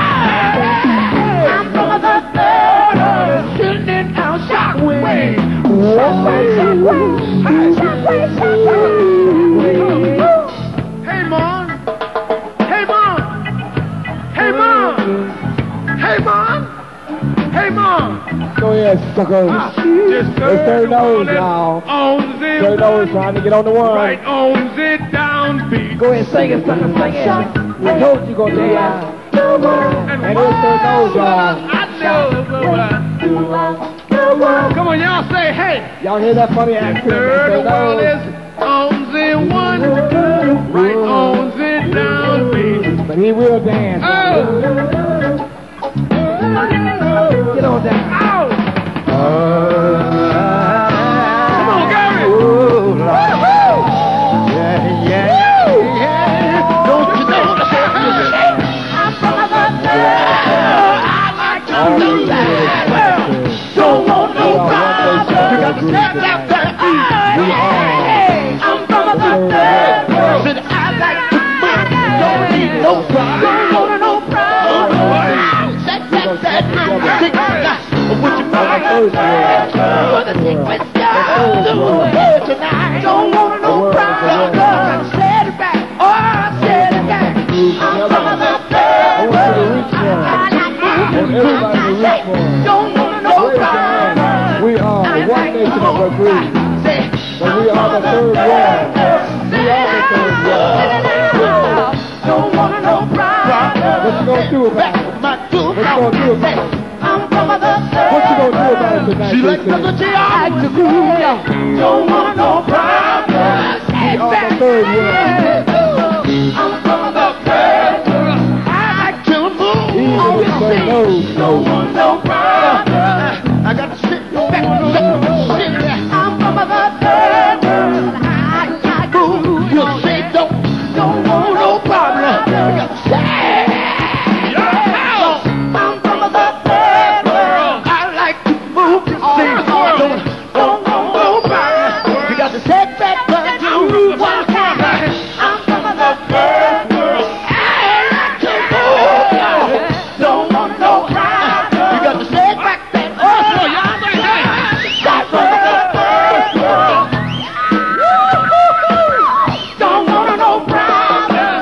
I'm from the third. Sending out shockwaves. Hey, Mom. Hey, Mom. Hey, Mom. Hey, Mom. Hey, Mom. Go ahead, suckers. Just Third nose, y'all. On the Third nose trying to get on the one. right on the downbeat. Go ahead, sing it, sucker, sing it. We told you go dance. And here's third nose, y'all. I know. Come on, y'all say, hey. Y'all hear that funny accent? Third world is on the one, right on the downbeat. But he will dance. Oh. Get on down. Ow. Come on, Gary. Yeah, yeah, yeah. Don't you know? I'm from the I like to do that. Don't want no problem. You got to step out there. I'm from the third world. And I like to move. Don't need no problem. Don't want no problem. What you want to take with you tonight? Don't want no problem. Set it back. Oh, set it back. I'm from the third world. Don't want no problem. We are the one nation of our group. But we are the third world. We are the third world. Don't want no problem. What you gonna do about it? What you gonna do about it? I'm from the third. What you gonna do about it tonight? She likes the I like to groove. Don't want no problem. We are the third world. I'm from the third world. I like to move. Even if they know. Don't want no problem. I got to sit back. I'm from the third world. I like to move. You say don't want no problem. I got to say. I'm from the third world. I like to move. You say don't want no problem. You got to sit back and do one time. I'm from the third world. I like to move. Don't want no problem. You got to sit back and don't want no problem.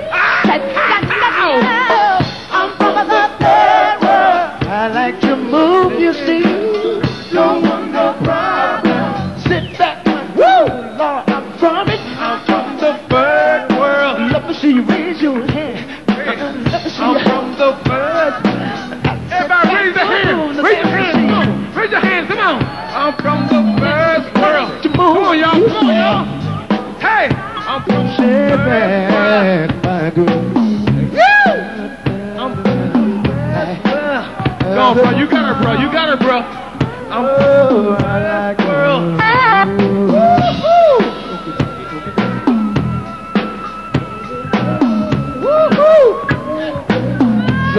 I'm from the third world. I like to move, you see. Don't want no problem. Sit back, woo, Lord, I'm from it. I'm from the third world. Let me see you raise your hand. Let me see I'm from the third. Everybody raise your hand. Raise your hand. Come on. Raise your hand. Come on. I'm from the third world. Come on, y'all. Come on, y'all. Hey, I'm from the third world. My good. Go on, bro. You got her, bro. You got her, bro. Oh, I like Girl.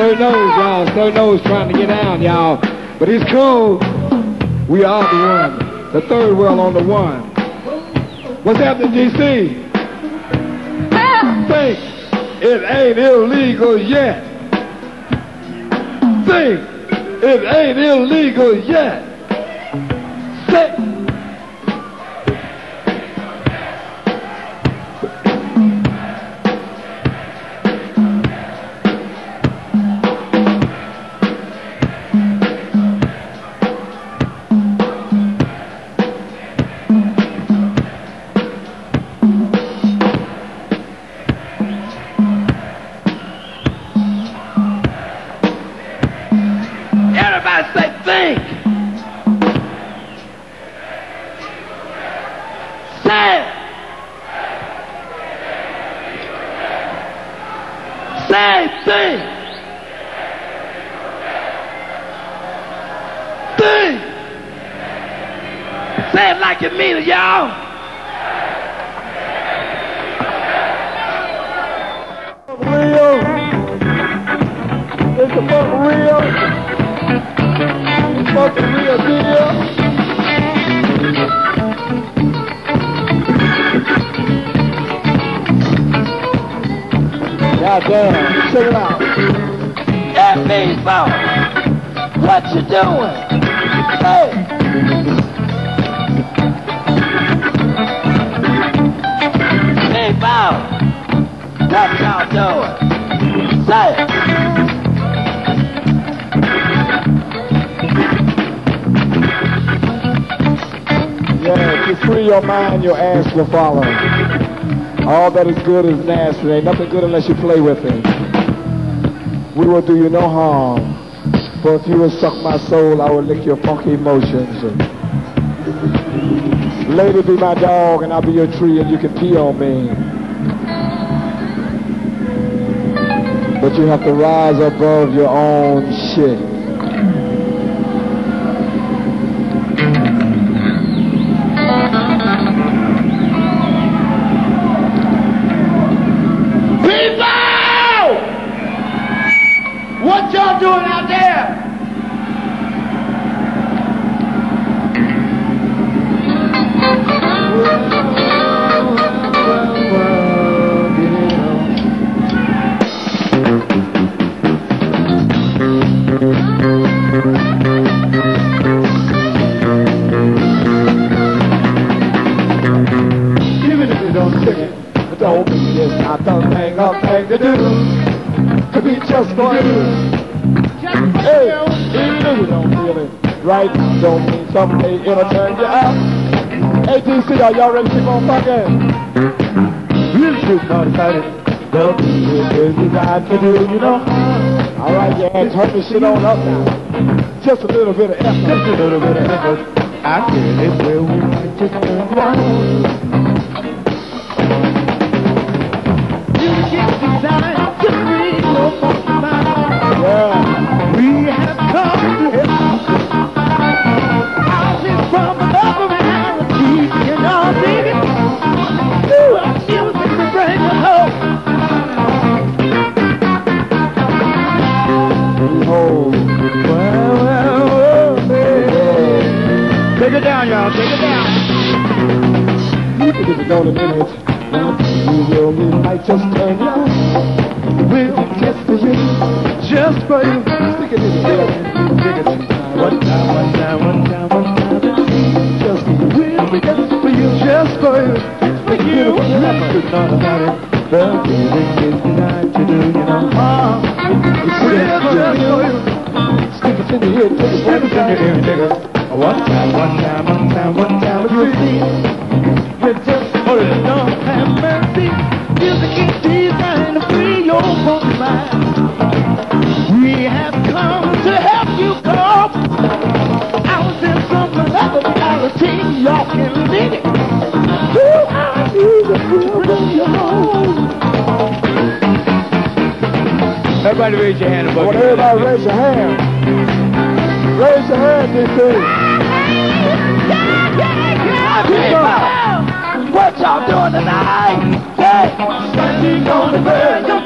Sir knows, y'all. Sir knows trying to get down, y'all. But he's cool. We are the one. The third world on the one. What's happening, GC? Think it ain't illegal yet. Think it ain't illegal yet. Think. Say it like you mean it, y'all. Real. It's the fucking real. It's fucking real deal. Goddamn, check it out. That means about what you doing. Hey. Big Bow, what y'all doing? Say it. Yeah, just free your mind, your ass will follow. All that is good is nasty. Ain't nothing good unless you play with it. We will do you no harm. For if you would suck my soul, I will lick your funky emotions. Lady, be my dog, and I'll be your tree, and you can pee on me. But you have to rise above your own shit. People! What y'all doing out there? Don't be this not the thing to do. To be just for you. Hey, even if you don't feel it right now, don't mean someday it'll turn you out. Hey, DC, are y'all ready to keep on fucking? Really shoot not excited. Don't be this you got to do, you know. Alright, yeah, turn this shit on up now. Just a little bit of effort. Just a little bit of effort. I feel it where we might just turn you on. Yeah. We have come to help. Houses from another reality, you know, baby. Ooh, I feel it to bring you home. Oh, well, baby. Take it down, y'all. Take it down. You can get a minute. You will, we might just turn you on. We'll just for you, just for you. Stick it in the air, dig it in. One time. Just for you, we'll be just for you, just for you. For you, it's not about it. The feeling is designed to do, you know. We'll just for you. Stick it in the ear, take it. Stick it in your ear, nigga. One time, you'll see. You're just for you, don't have mercy. Music is designed to free your funky mind. We have come to help you cope. I was in some other reality, y'all can dig it. Ooh, I need to bring you home. Everybody raise your hand. I want everybody raise your hand. Raise your hand, DC. People, what y'all doing tonight? Hey, standing on the verge of getting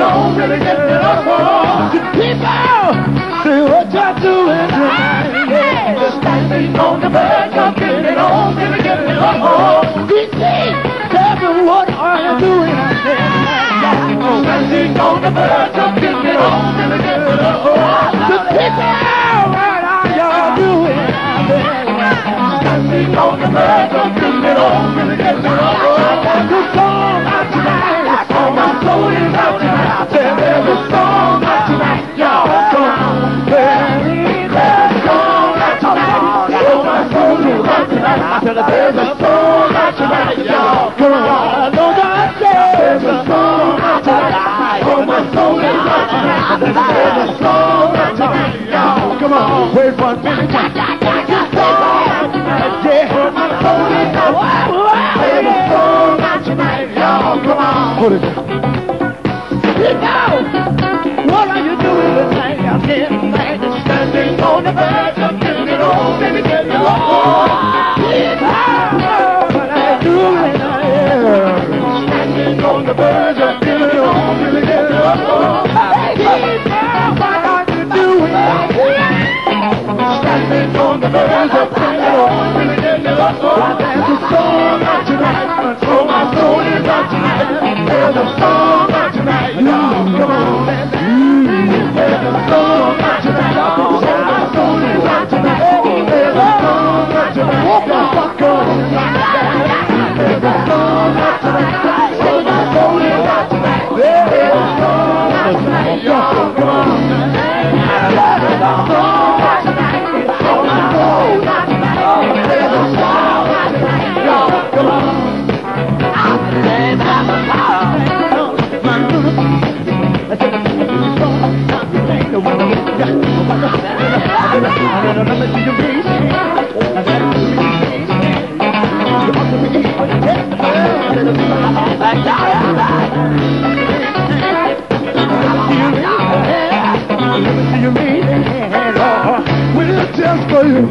on, really getting it on. The people say what you're doing tonight. Yeah, standing on the verge of getting it on, really getting it on. DC, tell me what are you doing out there tonight? Standing on the verge of getting it on, really getting it on. The people, what are y'all doing out there? Standing on the verge of getting it on, really getting it on. There's a song out tonight, all my soul is out tonight. There's a song out tonight, y'all. Come on, there's a song out tonight, all my soul is out tonight. There's a song out tonight, y'all. Come on, I know that there's a song out tonight, all my soul is out tonight. There's a song out tonight, y'all. Come on, wait 1 minute. There's a song out tonight, yeah. My soul is out tonight. There's a song out tonight, y'all. Come on, hold it. People, what are you doing tonight out here tonight? Standing on the verge of getting it on, baby, getting it on. People, what are you doing out here? Standing on the verge of getting it on, baby, getting it on. People, what are you doing out here? Standing on the verge of getting it on, baby, getting it on. There's a song out tonight, oh my soul is out tonight. There's a song out tonight, y'all. Come on, there's a song out tonight, oh my soul is out tonight. There's a song out tonight, y'all. Fuck on tonight. There's a song out tonight, oh my soul is out tonight. There's a song out tonight, y'all. Come on, there's a song out tonight, oh my soul is out tonight. There's a song out tonight, y'all. Come on. Just for you.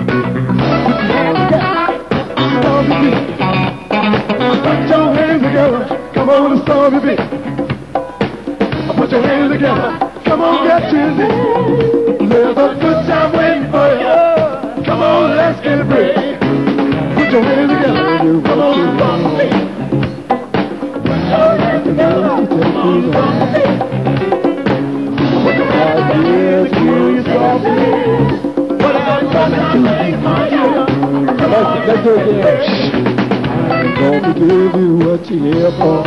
Put your hands together. Come on and storm your beat. Put your hands together. Come on, get busy. There's a good time waiting for you. Come on, let's get ready. Put your hands together. Come on and storm your beat. Put your hands together. Come on and storm your beat. Put your hands together. What I'm coming to make for you. Let's do it again. I'm gonna give you what you're here for.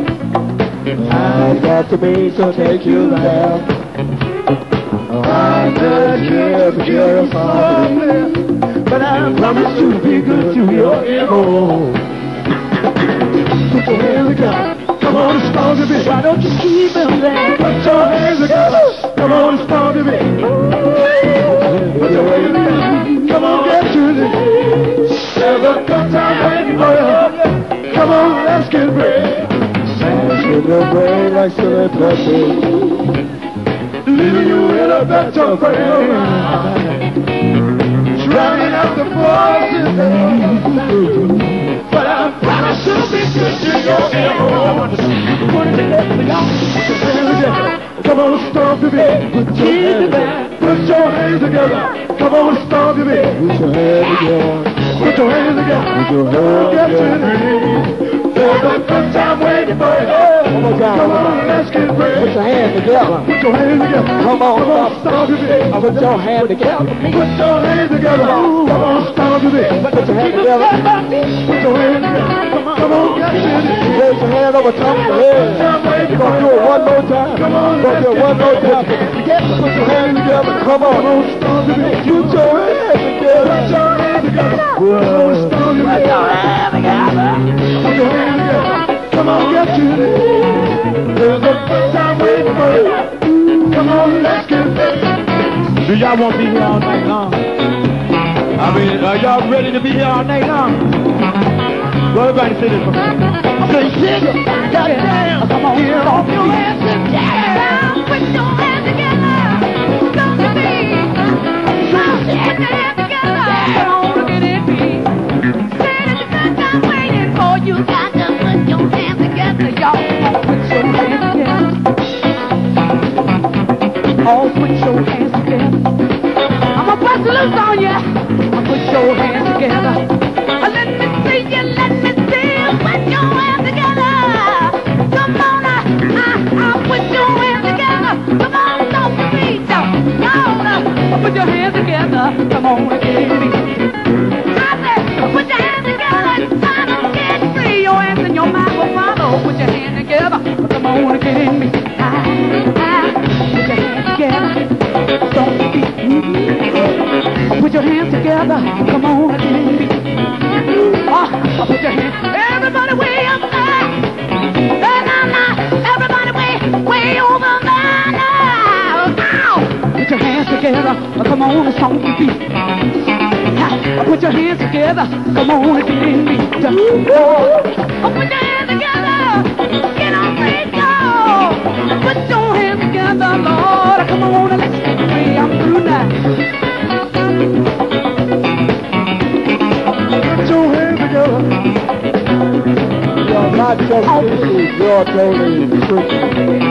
I got to be to take you there. I'm just here to hear your song, but I promise to be good to your ego. Put your hands together. Come on and stomp your beat. Why don't you keep them there? Put your hands together. Come on and stomp your beat. Put your hands together. Come on, get to this. There's a good time waiting for you. Come on, let's get ready. Smash in your brain like silly plastic, leaving you in a better frame. Drowning out the voices, but I promise to be good to your ego. Put it together, y'all. Put your hands together. Come on, stomp your beat. Put your hands together. Come on, stomp your beat. Put your hands together. Put your hands together. Put your hands together. There's a good time waiting for you. Come on, let's get ready. Put your hands together. Put your hands together. Come on, stomp your beat. Put your hands together. Put your hands together. Come on, stomp your beat. Put your hands together. Put your hands together. Come on, get ready. Raise your hand over top of your head. You're gonna do it one more time. Come on, let's do it one more time. Put your hands together. Come on, stomp your beat. Put your hands together. Put your hands together. Come on, stomp your beat. Put your hands together. Put your hands together. Come on, get to this. There's a good time waiting for you. Come on, let's get ready. Do y'all want to be here all night long? I mean, are y'all ready to be here all night long? Well, everybody say this for me. Say, sugar, goddamn, come on, get off your hands together. Put your hands together. Don't you be. Put your hands together. Don't look at it be. Say that the good time waiting for you. Got to put your hands together, y'all. Put your hands together. hands together. I'ma bust loose on ya. Put your hands together. Let me see you, let me see you. Put your hands together. Come on, put your hands together. Come on, don't be down. Put your hands together. Come on, get me. I said, put your hands together. Try to get free. Your hands and your mind will follow. Put your hands together. Come on, get me. Put your hands together. Don't be. Put your hands together. Come on, get me. Put your hands. Everybody way up there. Everybody way over there now. Put your hands together. Come on, it's on your feet. Put your hands together. Come on and get in me. Put your hands together. Get on free, go. Put your hands together, Lord. Come on and let's get free. I'm through now. Put your hands together. You're not just preaching, you're totally preaching.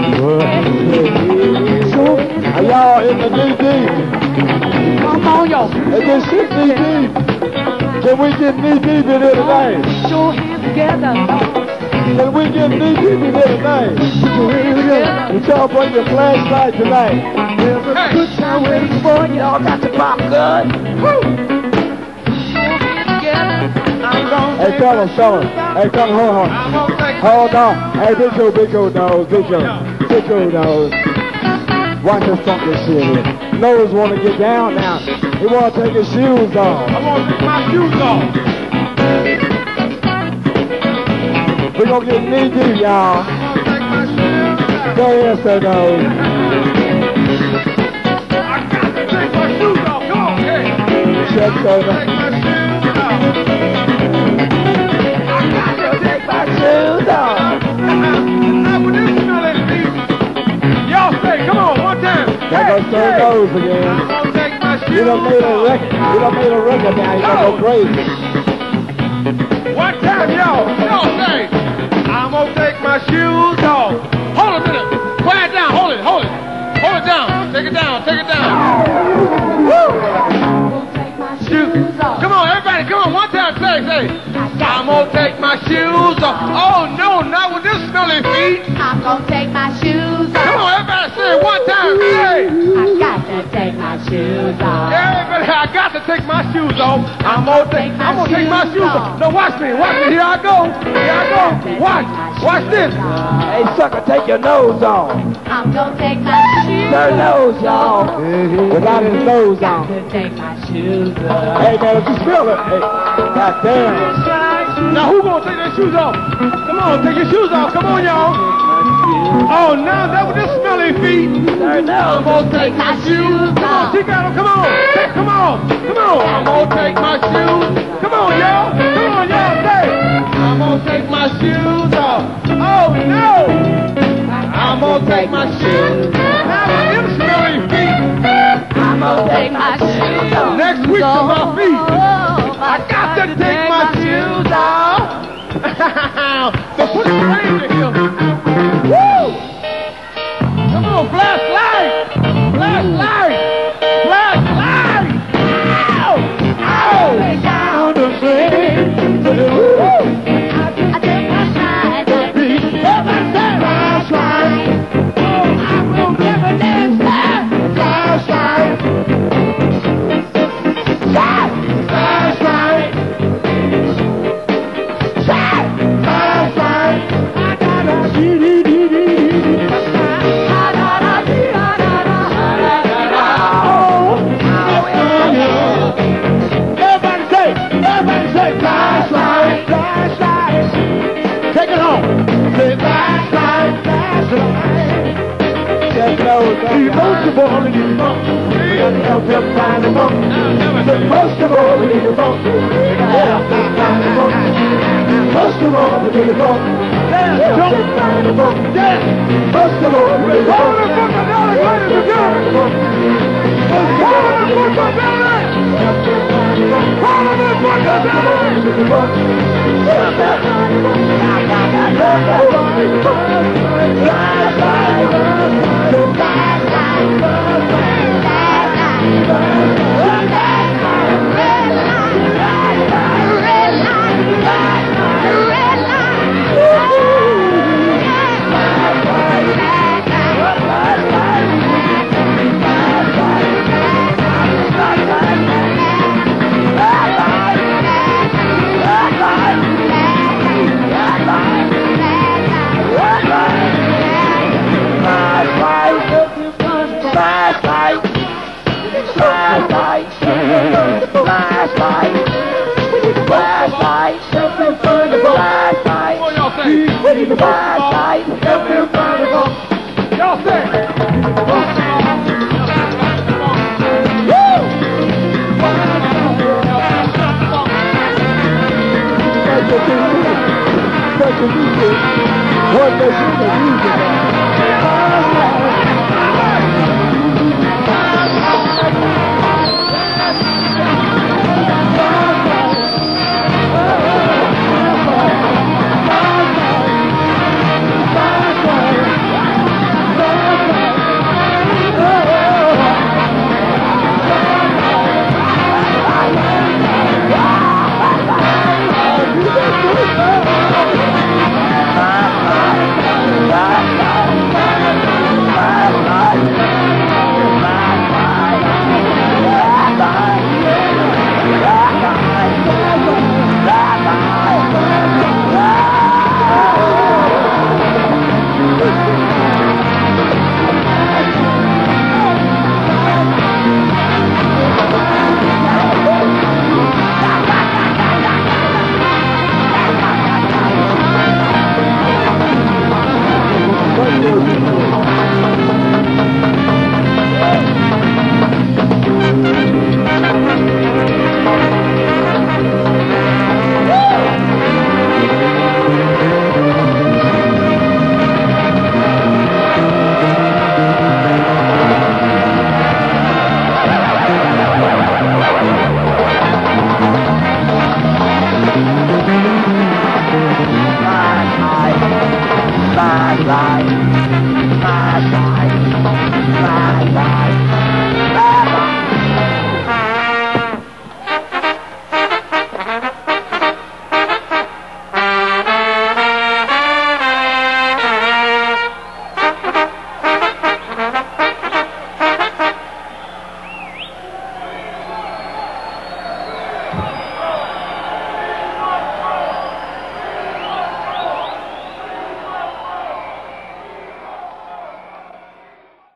Are y'all in the knee deep? Come on, y'all. Is this shit knee deep? Can we get knee deep in here tonight? Put your hands together, Lord. Can we get knee deep in here tonight? Put your hands together. Would y'all bring your flashlight tonight? There's a good time waiting for you. Y'all got your popcorn. Woo! Hey, fellas. Hey, come hold on. Hold on. Hey, big old nose. Watch this funky shit here. Nose want to get down now. He want to take his shoes off. I want to take my shoes off. We're going to get knee deep, y'all. Go ahead, Sir Nose. I got to take my shoes off. Come on, hey. Check, Sir Nose. Take my shoes off. Not with this smelling feet. Y'all say, come on, one time. There goes Sir Nose again. I'm gonna take my shoes You done made a record. You done made a record now. You gonna go crazy. One time, y'all say, I'm gonna take my shoes off. Hold a minute. Quiet down. Hold it. Hold it down. Take it down. Woo! Shoes off. Come on, everybody. Come on. One time, say. I'm gonna take my shoes off. Oh, no, not with this smelly feet. I'm gonna take my shoes off. Come on, everybody. Say it one time. Say. I got to take my shoes off. Everybody, I got to take my shoes off. I'm gonna take my shoes off. No, watch me. Here I go. Watch this. Hey, sucker, take your nose off. I'm gonna take my shoes Sir Nose, y'all. Without his nose Got on. to take my shoes off. Hey, man, if you smell it, hey, God damn. Now, who gonna take their shoes off? Come on, take your shoes off. Come on, y'all. Oh, now that with this smelly feet. Sir Nose, I'm gonna take my shoes off. She got them. Come on. I'm gonna take my shoes. Come on, y'all. Say. I'm gonna take my shoes off. Oh, no. I'm gonna take my shoes off. Now with them smelly feet. I'm gonna take my shoes off. Next week to my feet. I got to take my shoes off. So put it right in here. Woo! Come on, flashlight! Ow! Down the street. I take my shine. Flashlight. I will never dance there. Flashlight. Flashlight. Flashlight. I got a Everybody say flashlight, flashlight. Take it home. Say flashlight, flashlight. Just know that most of all we need to bump. We gotta help him find the bump. Most of all we need to bump. We gotta help him find the bump. Most of all we need to bump. Help him find the bump. Most of all we need to bump. Flashlight,